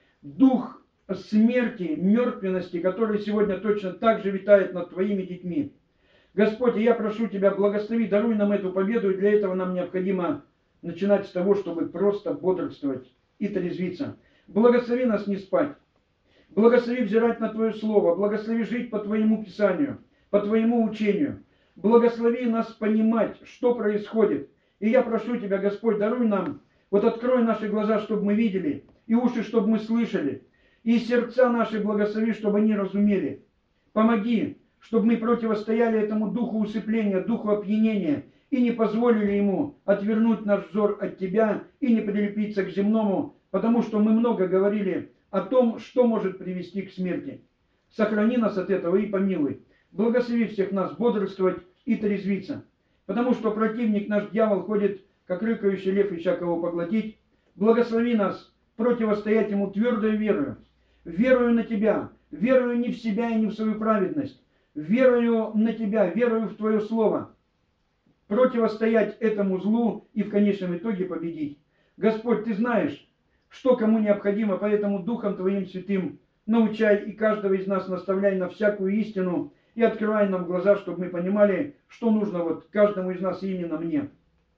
дух смерти, мертвенности, который сегодня точно так же витает над Твоими детьми. Господь, я прошу Тебя, благослови, даруй нам эту победу, и для этого нам необходимо начинать с того, чтобы просто бодрствовать и трезвиться. Благослови нас не спать. Благослови взирать на Твое Слово. Благослови жить по Твоему Писанию, по Твоему учению. Благослови нас понимать, что происходит. И я прошу Тебя, Господь, даруй нам, вот открой наши глаза, чтобы мы видели, и уши, чтобы мы слышали, и сердца наши благослови, чтобы они разумели. Помоги, чтобы мы противостояли этому духу усыпления, духу опьянения, и не позволили ему отвернуть наш взор от Тебя и не прилепиться к земному, потому что мы много говорили о том, что может привести к смерти. Сохрани нас от этого и помилуй. Благослови всех нас бодрствовать и трезвиться, потому что противник наш дьявол ходит, как рыкающий лев, ища кого поглотить. Благослови нас противостоять ему твердой верою, верою на Тебя, верою не в себя и не в свою праведность, верою на Тебя, верою в Твое Слово, противостоять этому злу и в конечном итоге победить. Господь, Ты знаешь, что кому необходимо, поэтому Духом Твоим Святым научай и каждого из нас наставляй на всякую истину и открывай нам глаза, чтобы мы понимали, что нужно вот каждому из нас и именно мне.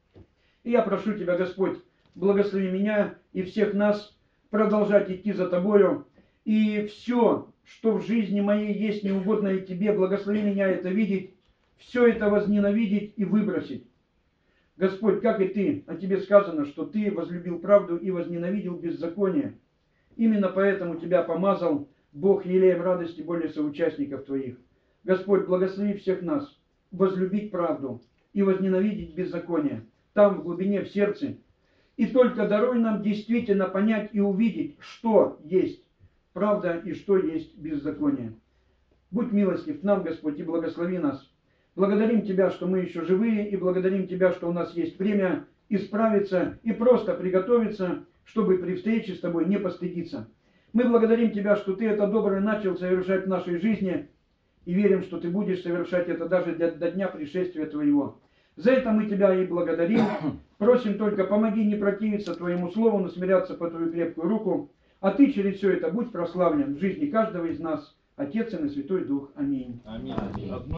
И я прошу Тебя, Господь, благослови меня и всех нас продолжать идти за Тобою. И все, что в жизни моей есть неугодное Тебе, благослови меня это видеть, все это возненавидеть и выбросить. Господь, как и Ты, о Тебе сказано, что Ты возлюбил правду и возненавидел беззаконие. Именно поэтому Тебя помазал Бог елеем радости более соучастников Твоих. Господь, благослови всех нас возлюбить правду и возненавидеть беззаконие, там, в глубине, в сердце. И только даруй нам действительно понять и увидеть, что есть правда и что есть беззаконие. Будь милостив к нам, Господь, и благослови нас. Благодарим Тебя, что мы еще живые, и благодарим Тебя, что у нас есть время исправиться и просто приготовиться, чтобы при встрече с Тобой не постыдиться. Мы благодарим Тебя, что Ты это доброе начал совершать в нашей жизни, и верим, что Ты будешь совершать это даже для, до дня пришествия Твоего. За это мы Тебя и благодарим. Просим только, помоги не противиться Твоему Слову, но смиряться по Твою крепкую руку. А Ты через все это будь прославлен в жизни каждого из нас. Отец, Сын и Святой Дух. Аминь. Аминь.